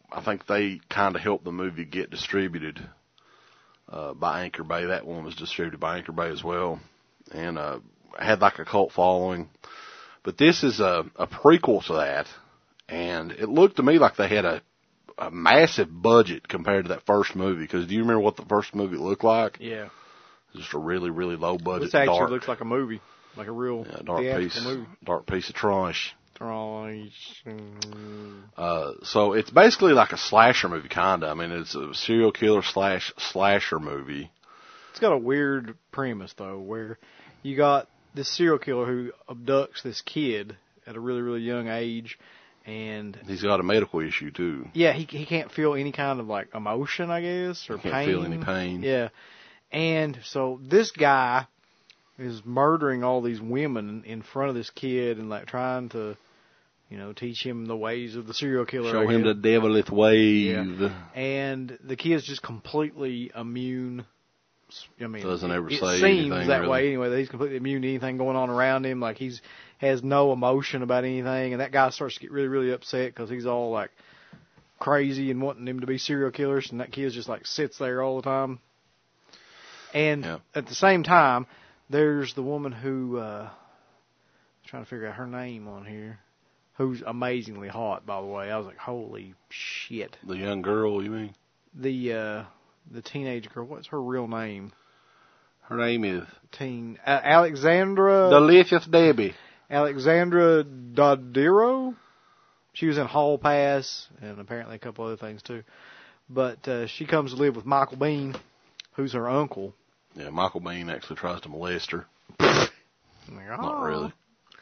I think they kind of helped the movie get distributed by Anchor Bay. That one was distributed by Anchor Bay as well, and had like a cult following. But this is a prequel to that, and it looked to me like they had a massive budget compared to that first movie. Because do you remember what the first movie looked like? Yeah. Just a really, really low budget. This actually dark, looks like a movie, like a real theatrical movie. Dark piece of trash. Trash. So it's basically like a slasher movie, kinda. I mean, it's a serial killer / slasher movie. It's got a weird premise though, where you got this serial killer who abducts this kid at a really, really young age, and He's got a medical issue too. yeah, he can't feel any kind of like emotion, I guess, or Can't pain. feel any pain. Yeah, and so this guy is murdering all these women in front of this kid and like trying to, teach him the ways of the serial killer. Show I him guess. the devileth wave. Yeah. And the kid's just completely immune. I mean, Doesn't ever it say seems anything, that really. way anyway. That he's completely immune to anything going on around him. Like has no emotion about anything. And that guy starts to get really, really upset because he's all like crazy and wanting him to be serial killers. And that kid just like sits there all the time. And at the same time, there's the woman who trying to figure out her name on here, who's amazingly hot, by the way. I was like, holy shit. The young girl, you mean? The teenage girl. What's her real name? Her name is Alexandra. Delicious Debbie. Alexandra Daddario. She was in Hall Pass and apparently a couple other things too. But she comes to live with Michael Biehn, who's her uncle. Yeah, Michael Biehn actually tries to molest her. Like, Not really.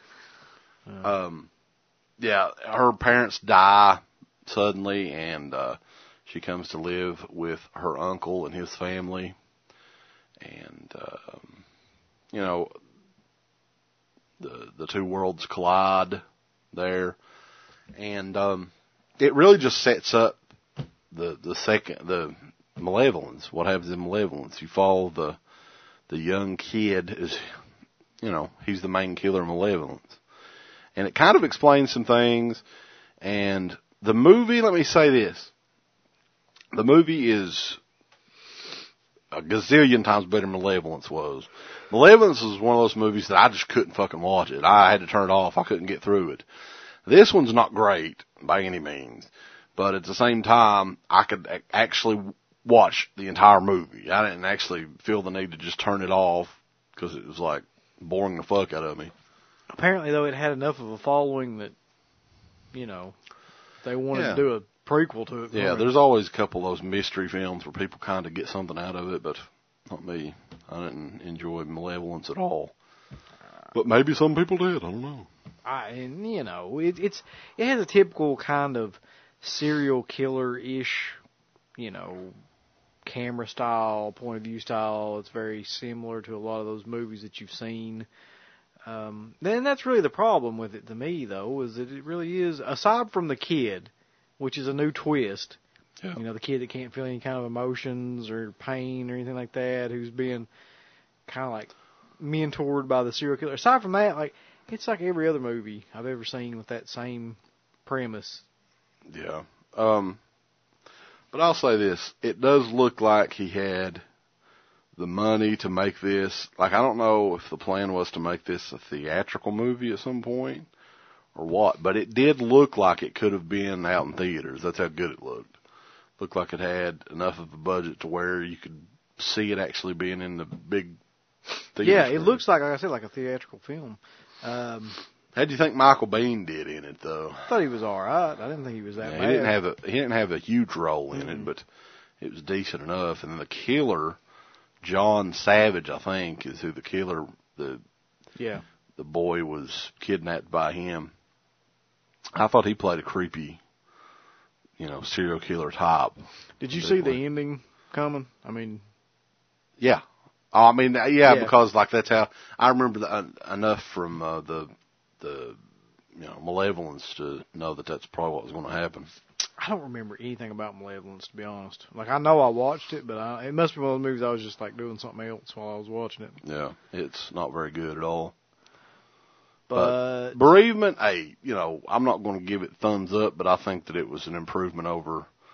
Yeah, her parents die suddenly, and she comes to live with her uncle and his family. And, the two worlds collide there. And it really just sets up the Malevolence. What happens in Malevolence? You follow the young kid is, he's the main killer of Malevolence. And it kind of explains some things. And the movie, let me say this. The movie is a gazillion times better than Malevolence was. Malevolence was one of those movies that I just couldn't fucking watch it. I had to turn it off. I couldn't get through it. This one's not great by any means. But at the same time, I could actually watch the entire movie. I didn't actually feel the need to just turn it off because it was like boring the fuck out of me. Apparently, though, it had enough of a following that, they wanted to do a prequel to it. Yeah, there's always a couple of those mystery films where people kind of get something out of it, but not me. I didn't enjoy Malevolence at all. But maybe some people did. I don't know. It has a typical kind of serial killer-ish, camera style, point of view style. It's very similar to a lot of those movies that you've seen. Then that's really the problem with it to me, though, is that it really is, aside from the kid, which is a new twist. Yeah. The kid that can't feel any kind of emotions or pain or anything like that, who's being kind of like mentored by the serial killer. Aside from that, it's like every other movie I've ever seen with that same premise. Yeah. But I'll say this. It does look like he had the money to make this. I don't know if the plan was to make this a theatrical movie at some point or what, but it did look like it could have been out in theaters. That's how good it looked. Looked like it had enough of a budget to where you could see it actually being in the big theater. Yeah, it looks like I said, like a theatrical film. How do you think Michael Biehn did in it, though? I thought he was all right. I didn't think he was that bad. He didn't have a huge role in it, but it was decent enough. And then the killer, John Savage, I think, is who the killer. The boy was kidnapped by him. I thought he played a creepy, serial killer type. Did you see the ending coming? Yeah. Because that's how I remember enough from the Malevolence to know that that's probably what was going to happen. I don't remember anything about Malevolence, to be honest. I know I watched it, but it must be one of the movies I was just doing something else while I was watching it. Yeah, it's not very good at all. But Bereavement, I'm not going to give it thumbs up, but I think that it was an improvement over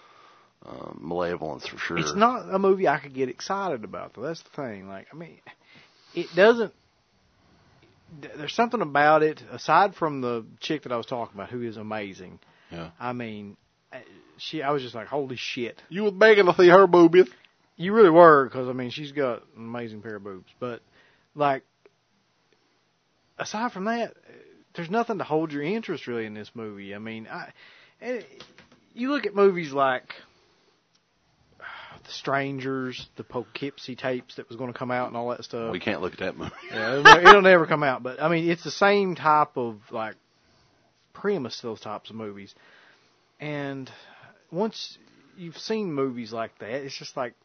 Malevolence for sure. It's not a movie I could get excited about, though. That's the thing. Like, I mean, it doesn't. There's something about it, aside from the chick that I was talking about, who is amazing. Yeah. I mean, I was just like, holy shit. You was begging to see her boobies. You really were, because, I mean, she's got an amazing pair of boobs. But, like, aside from that, there's nothing to hold your interest, really, in this movie. I mean, you look at movies like The Strangers, the Poughkeepsie tapes that was going to come out and all that stuff. We can't look at that movie. Yeah, it'll never come out. But, I mean, it's the same type of, like, premise to those types of movies. And once you've seen movies like that, it's just like,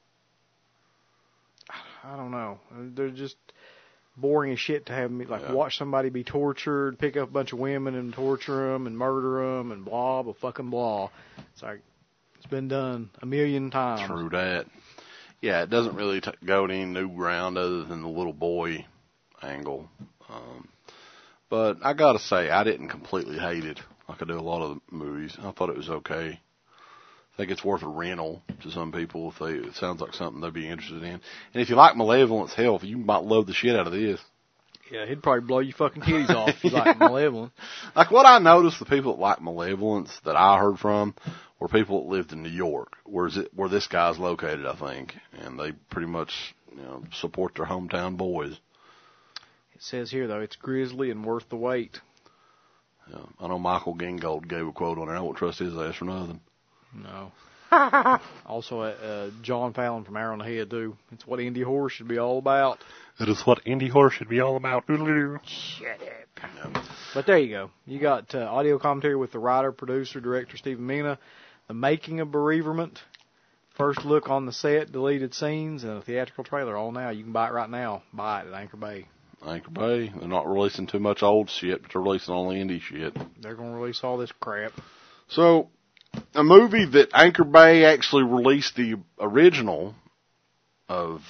I don't know. They're just boring as shit to have me, like, watch somebody be tortured, pick up a bunch of women and torture them and murder them and blah, fucking blah. It's like, it's been done a million times. True that. Yeah, it doesn't really go to any new ground other than the little boy angle. But I gotta say, I didn't completely hate it like I do a lot of the movies. I thought it was okay. I think it's worth a rental to some people if it sounds like something they'd be interested in. And if you like Malevolence, hell, you might love the shit out of this. Yeah, he'd probably blow your fucking titties off if you like Malevolence. Like what I noticed, the people that like Malevolence that I heard from were people that lived in New York, where this guy's located, I think, and they pretty much support their hometown boys. It says here though, it's grisly and worth the wait. Yeah, I know Michael Gingold gave a quote on there. I won't trust his ass for nothing. No. Also, John Fallon from Hour on the Head, too. It's what indie horror should be all about. It is what indie horror should be all about. Shut up. Yeah. But there you go. You got audio commentary with the writer, producer, director Stephen Mina, the making of Bereavement, first look on the set, deleted scenes, and a theatrical trailer. All now. You can buy it right now. Buy it at Anchor Bay. Anchor Bay. They're not releasing too much old shit, but they're releasing only indie shit. They're going to release all this crap. So, a movie that Anchor Bay actually released the original of,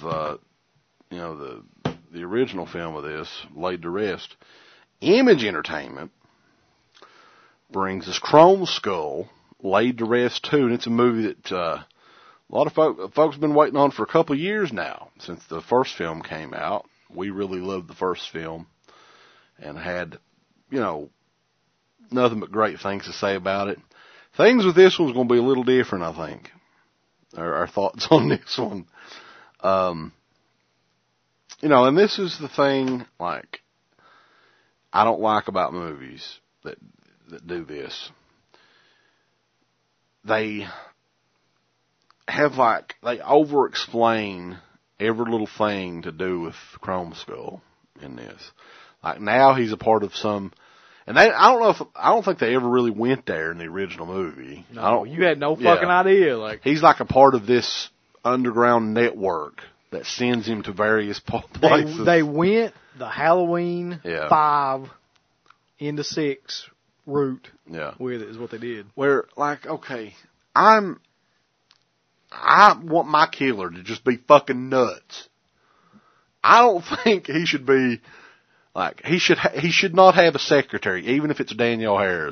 the original film of this, laid to rest. Image Entertainment brings us Chrome Skull, laid to rest too, and it's a movie that a lot of folks have been waiting on for a couple of years now, since the first film came out. We really loved the first film and had, nothing but great things to say about it. Things with this one's going to be a little different, I think. Our thoughts on this one. And this is the thing, like, I don't like about movies that do this. They over-explain every little thing to do with Chrome Skull in this. Like, now he's a part of some... And I don't think they ever really went there in the original movie. No, you had no fucking idea. Like, he's like a part of this underground network that sends him to various places. They went the Halloween 5 into 6 route with it is what they did. Where, like, okay, I want my killer to just be fucking nuts. I don't think he should be... Like, he should not have a secretary, even if it's Danielle Harris.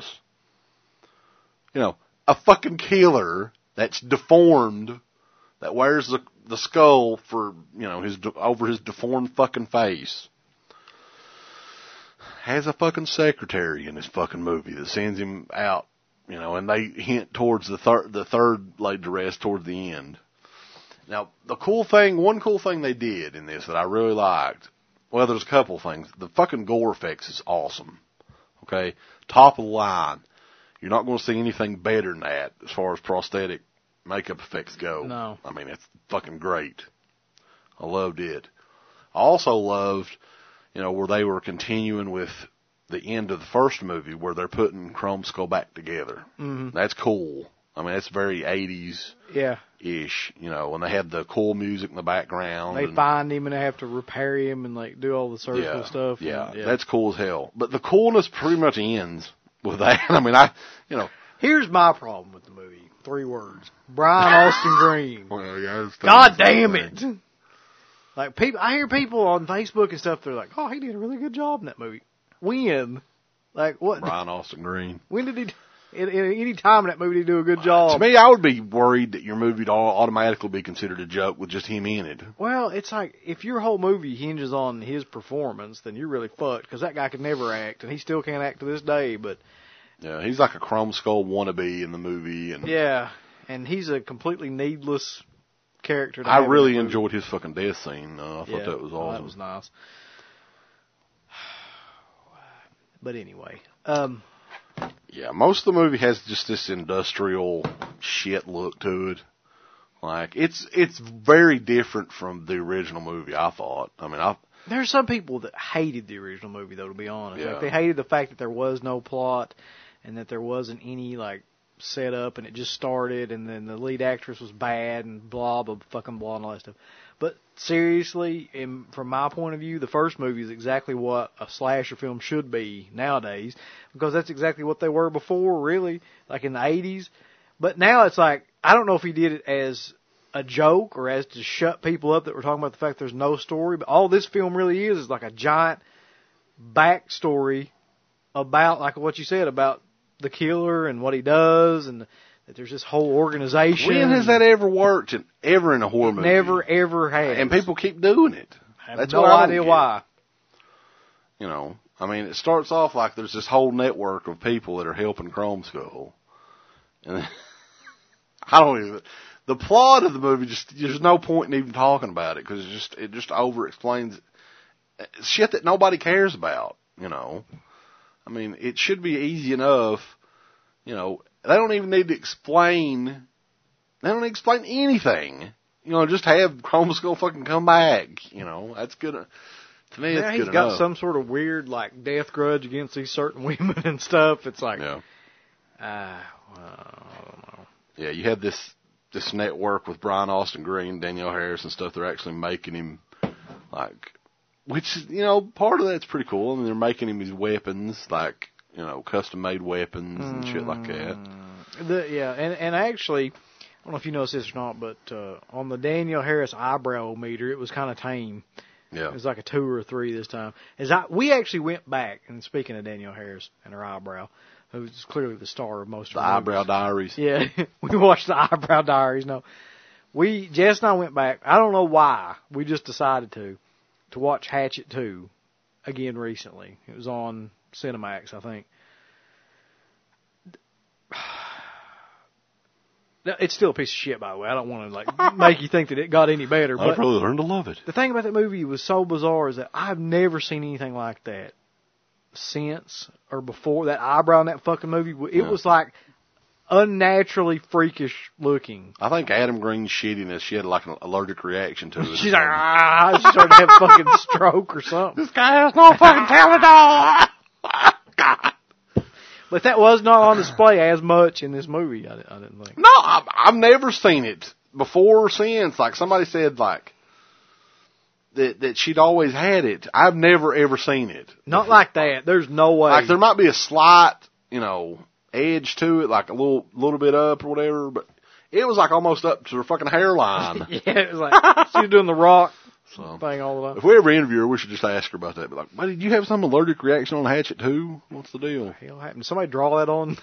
A fucking killer that's deformed, that wears the skull for, over his deformed fucking face, has a fucking secretary in this fucking movie that sends him out, and they hint towards the third laid to rest towards the end. Now, one cool thing they did in this that I really liked, well, there's a couple things. The fucking gore effects is awesome. Okay? Top of the line. You're not going to see anything better than that as far as prosthetic makeup effects go. No. I mean, it's fucking great. I loved it. I also loved, where they were continuing with the end of the first movie where they're putting Chrome Skull back together. Mm-hmm. That's cool. I mean, that's very 80s. Yeah. Ish, when they have the cool music in the background. They find him and they have to repair him and like do all the surgical stuff. Yeah, that's cool as hell. But the coolness pretty much ends with that. I mean, Here's my problem with the movie. 3 words. Brian Austin Green. Well, yeah, God damn it. Like, I hear people on Facebook and stuff, they're like, oh, he did a really good job in that movie. When? Like, what? Brian Austin Green. When did he... Any time in that movie, they do a good job. To me, I would be worried that your movie would automatically be considered a joke with just him in it. Well, it's like, if your whole movie hinges on his performance, then you're really fucked, because that guy could never act, and he still can't act to this day, but... Yeah, he's like a Chrome Skull wannabe in the movie. And yeah, and he's a completely needless character. I really enjoyed his fucking death scene. I thought that was awesome. That was nice. But anyway, yeah, most of the movie has just this industrial shit look to it. Like, it's very different from the original movie, I thought. I mean, there's some people that hated the original movie, though, to be honest. Yeah. Like, they hated the fact that there was no plot and that there wasn't any, like, setup, and it just started, and then the lead actress was bad, and blah, blah, fucking blah, and all that stuff. But seriously, from my point of view, the first movie is exactly what a slasher film should be nowadays, because that's exactly what they were before, really, like in the 80s. But now it's like, I don't know if he did it as a joke or as to shut people up that were talking about the fact there's no story, but all this film really is like a giant backstory about, like what you said, about the killer and what he does, and that there's this whole organization. When has that ever worked ever in a horror movie? Never, ever has. And people keep doing it. That's no idea why. You know, I mean, it starts off like there's this whole network of people that are helping Chrome Skull. And I don't even... The plot of the movie, there's no point in even talking about it, because it just over-explains shit that nobody cares about, you know. I mean, it should be easy enough, you know. They don't even need to explain anything. You know, just have Chrome Skull fucking come back, you know. That's good. To me, it's good enough. He's got some sort of weird, like, death grudge against these certain women and stuff. It's like, yeah. I don't know. Yeah, you have this network with Brian Austin Green, Danielle Harris and stuff. They're actually making him, like, which, you know, part of that's pretty cool. I mean, they're making him his weapons, like, you know, custom-made weapons and shit like that. And actually, I don't know if you noticed this or not, but on the Danielle Harris eyebrow meter, it was kind of tame. Yeah. It was like a 2 or a 3 this time. We actually went back, and speaking of Danielle Harris and her eyebrow, who's clearly the star of most of the her Eyebrow movies. Diaries. Yeah, we watched the Eyebrow Diaries. No, Jess and I went back. I don't know why. We just decided to watch Hatchet 2 again recently. It was on Cinemax, I think. It's still a piece of shit, by the way. I don't want to like make you think that it got any better. I've probably learned to love it. The thing about that movie was so bizarre is that I've never seen anything like that since or before. That eyebrow in that fucking movie, it was like unnaturally freakish looking. I think Adam Green's shittiness, she had like an allergic reaction to it. She's like, she started to have a fucking stroke or something. This guy has no fucking talent at all. God. But that was not on display as much in this movie, I didn't think. No, I've never seen it before or since. Like, somebody said, like, that she'd always had it. I've never, ever seen it. Not like that. There's no way. Like, there might be a slight, you know, edge to it, like a little bit up or whatever, but it was like almost up to her fucking hairline. Yeah, it was like, she was doing the rock thing all the time. If we ever interview her, we should just ask her about that. But like, why did you have some allergic reaction on Hatchet 2? What's the deal? What the hell happened? Did somebody draw that on?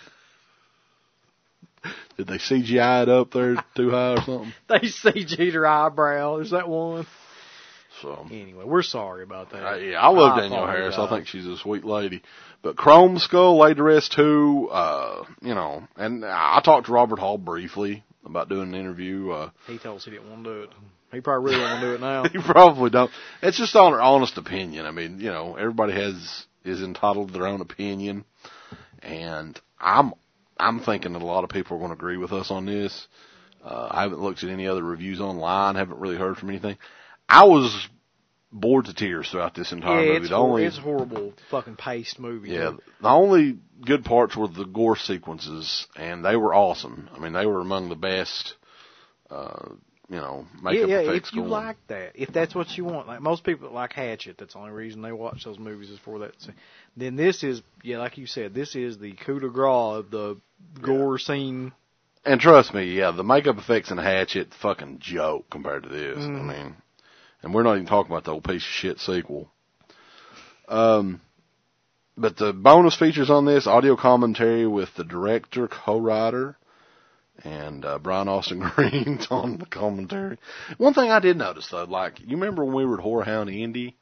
Did they CGI it up there too high or something? They CG'd her eyebrow. There's that one. So anyway, we're sorry about that. I love Danielle Harris. I think she's a sweet lady. But Chrome Skull laid to rest too. You know, and I talked to Robert Hall briefly about doing an interview. He told us he didn't want to do it. He probably really don't want to do it now. He probably don't. It's just on her honest opinion. I mean, you know, everybody is entitled to their own opinion, and I'm thinking that a lot of people are going to agree with us on this. I haven't looked at any other reviews online. Haven't really heard from anything. I was bored to tears throughout this entire movie. It's horrible fucking paced movie. Yeah, the only good parts were the gore sequences, and they were awesome. I mean, they were among the best. You know, makeup effects. If you like that, if that's what you want, like most people that like Hatchet, that's the only reason they watch those movies is for that. Then this is, like you said, this is the coup de grace of the gore scene. And trust me, the makeup effects in Hatchet, fucking joke compared to this. I mean, and we're not even talking about the old piece of shit sequel. But the bonus features on this, audio commentary with the director, co-writer, and Brian Austin Green's on the commentary. One thing I did notice, though, like, you remember when we were at Whorehound Indy?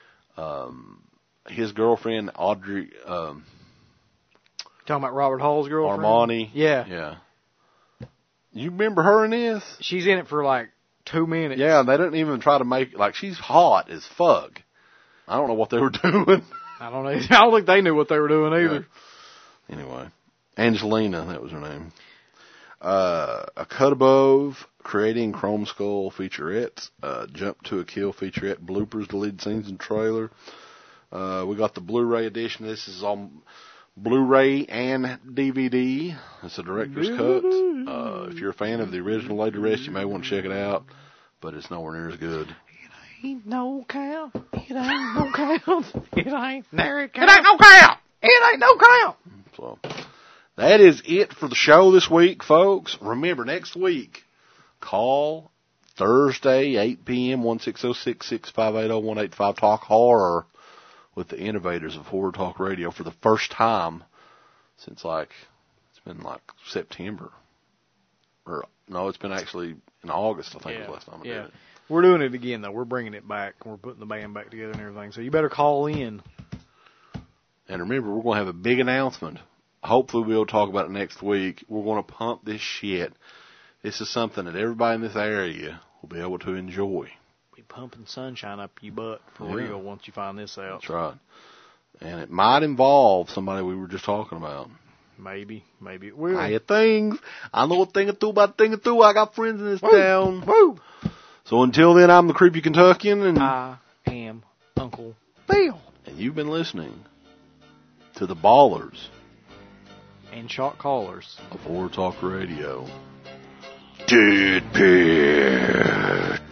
His girlfriend, Audrey... Talking about Robert Hall's girlfriend? Armani. Yeah. Yeah. You remember her in this? She's in it for like 2 minutes. Yeah, they didn't even try to make, like, she's hot as fuck. I don't know what they were doing. I don't know. I don't think they knew what they were doing either. Yeah. Anyway, Angelina, that was her name. A Cut Above, Creating Chrome Skull featurettes, Jump to a Kill featurette, bloopers, deleted scenes and trailer. We got the Blu-ray edition. This is on Blu-ray and DVD. It's a director's cut. If you're a fan of the original Lady Rest, you may want to check it out, but it's nowhere near as good. Ain't no count. It ain't no count. It ain't nary count. It ain't no count. It ain't no count. So that is it for the show this week, folks. Remember, next week, call Thursday, 8 p.m., 1-606-658-0185, Talk Horror with the innovators of Horror Talk Radio for the first time since, like, it's been like September. Or, no, it's been actually in August, I think was the last time I did it. We're doing it again, though. We're bringing it back. We're putting the band back together and everything. So you better call in. And remember, we're going to have a big announcement. Hopefully we'll talk about it next week. We're going to pump this shit. This is something that everybody in this area will be able to enjoy. Be pumping sunshine up your butt for real once you find this out. That's right. And it might involve somebody we were just talking about. Maybe it will. I hear things. I know a thing or two about a thing or two. I got friends in this town. Woo! So until then, I'm the Creepy Kentuckian, and I am Uncle Bill. And you've been listening to the Ballers And Shot Callers of Horror Talk Radio. Dead Pit.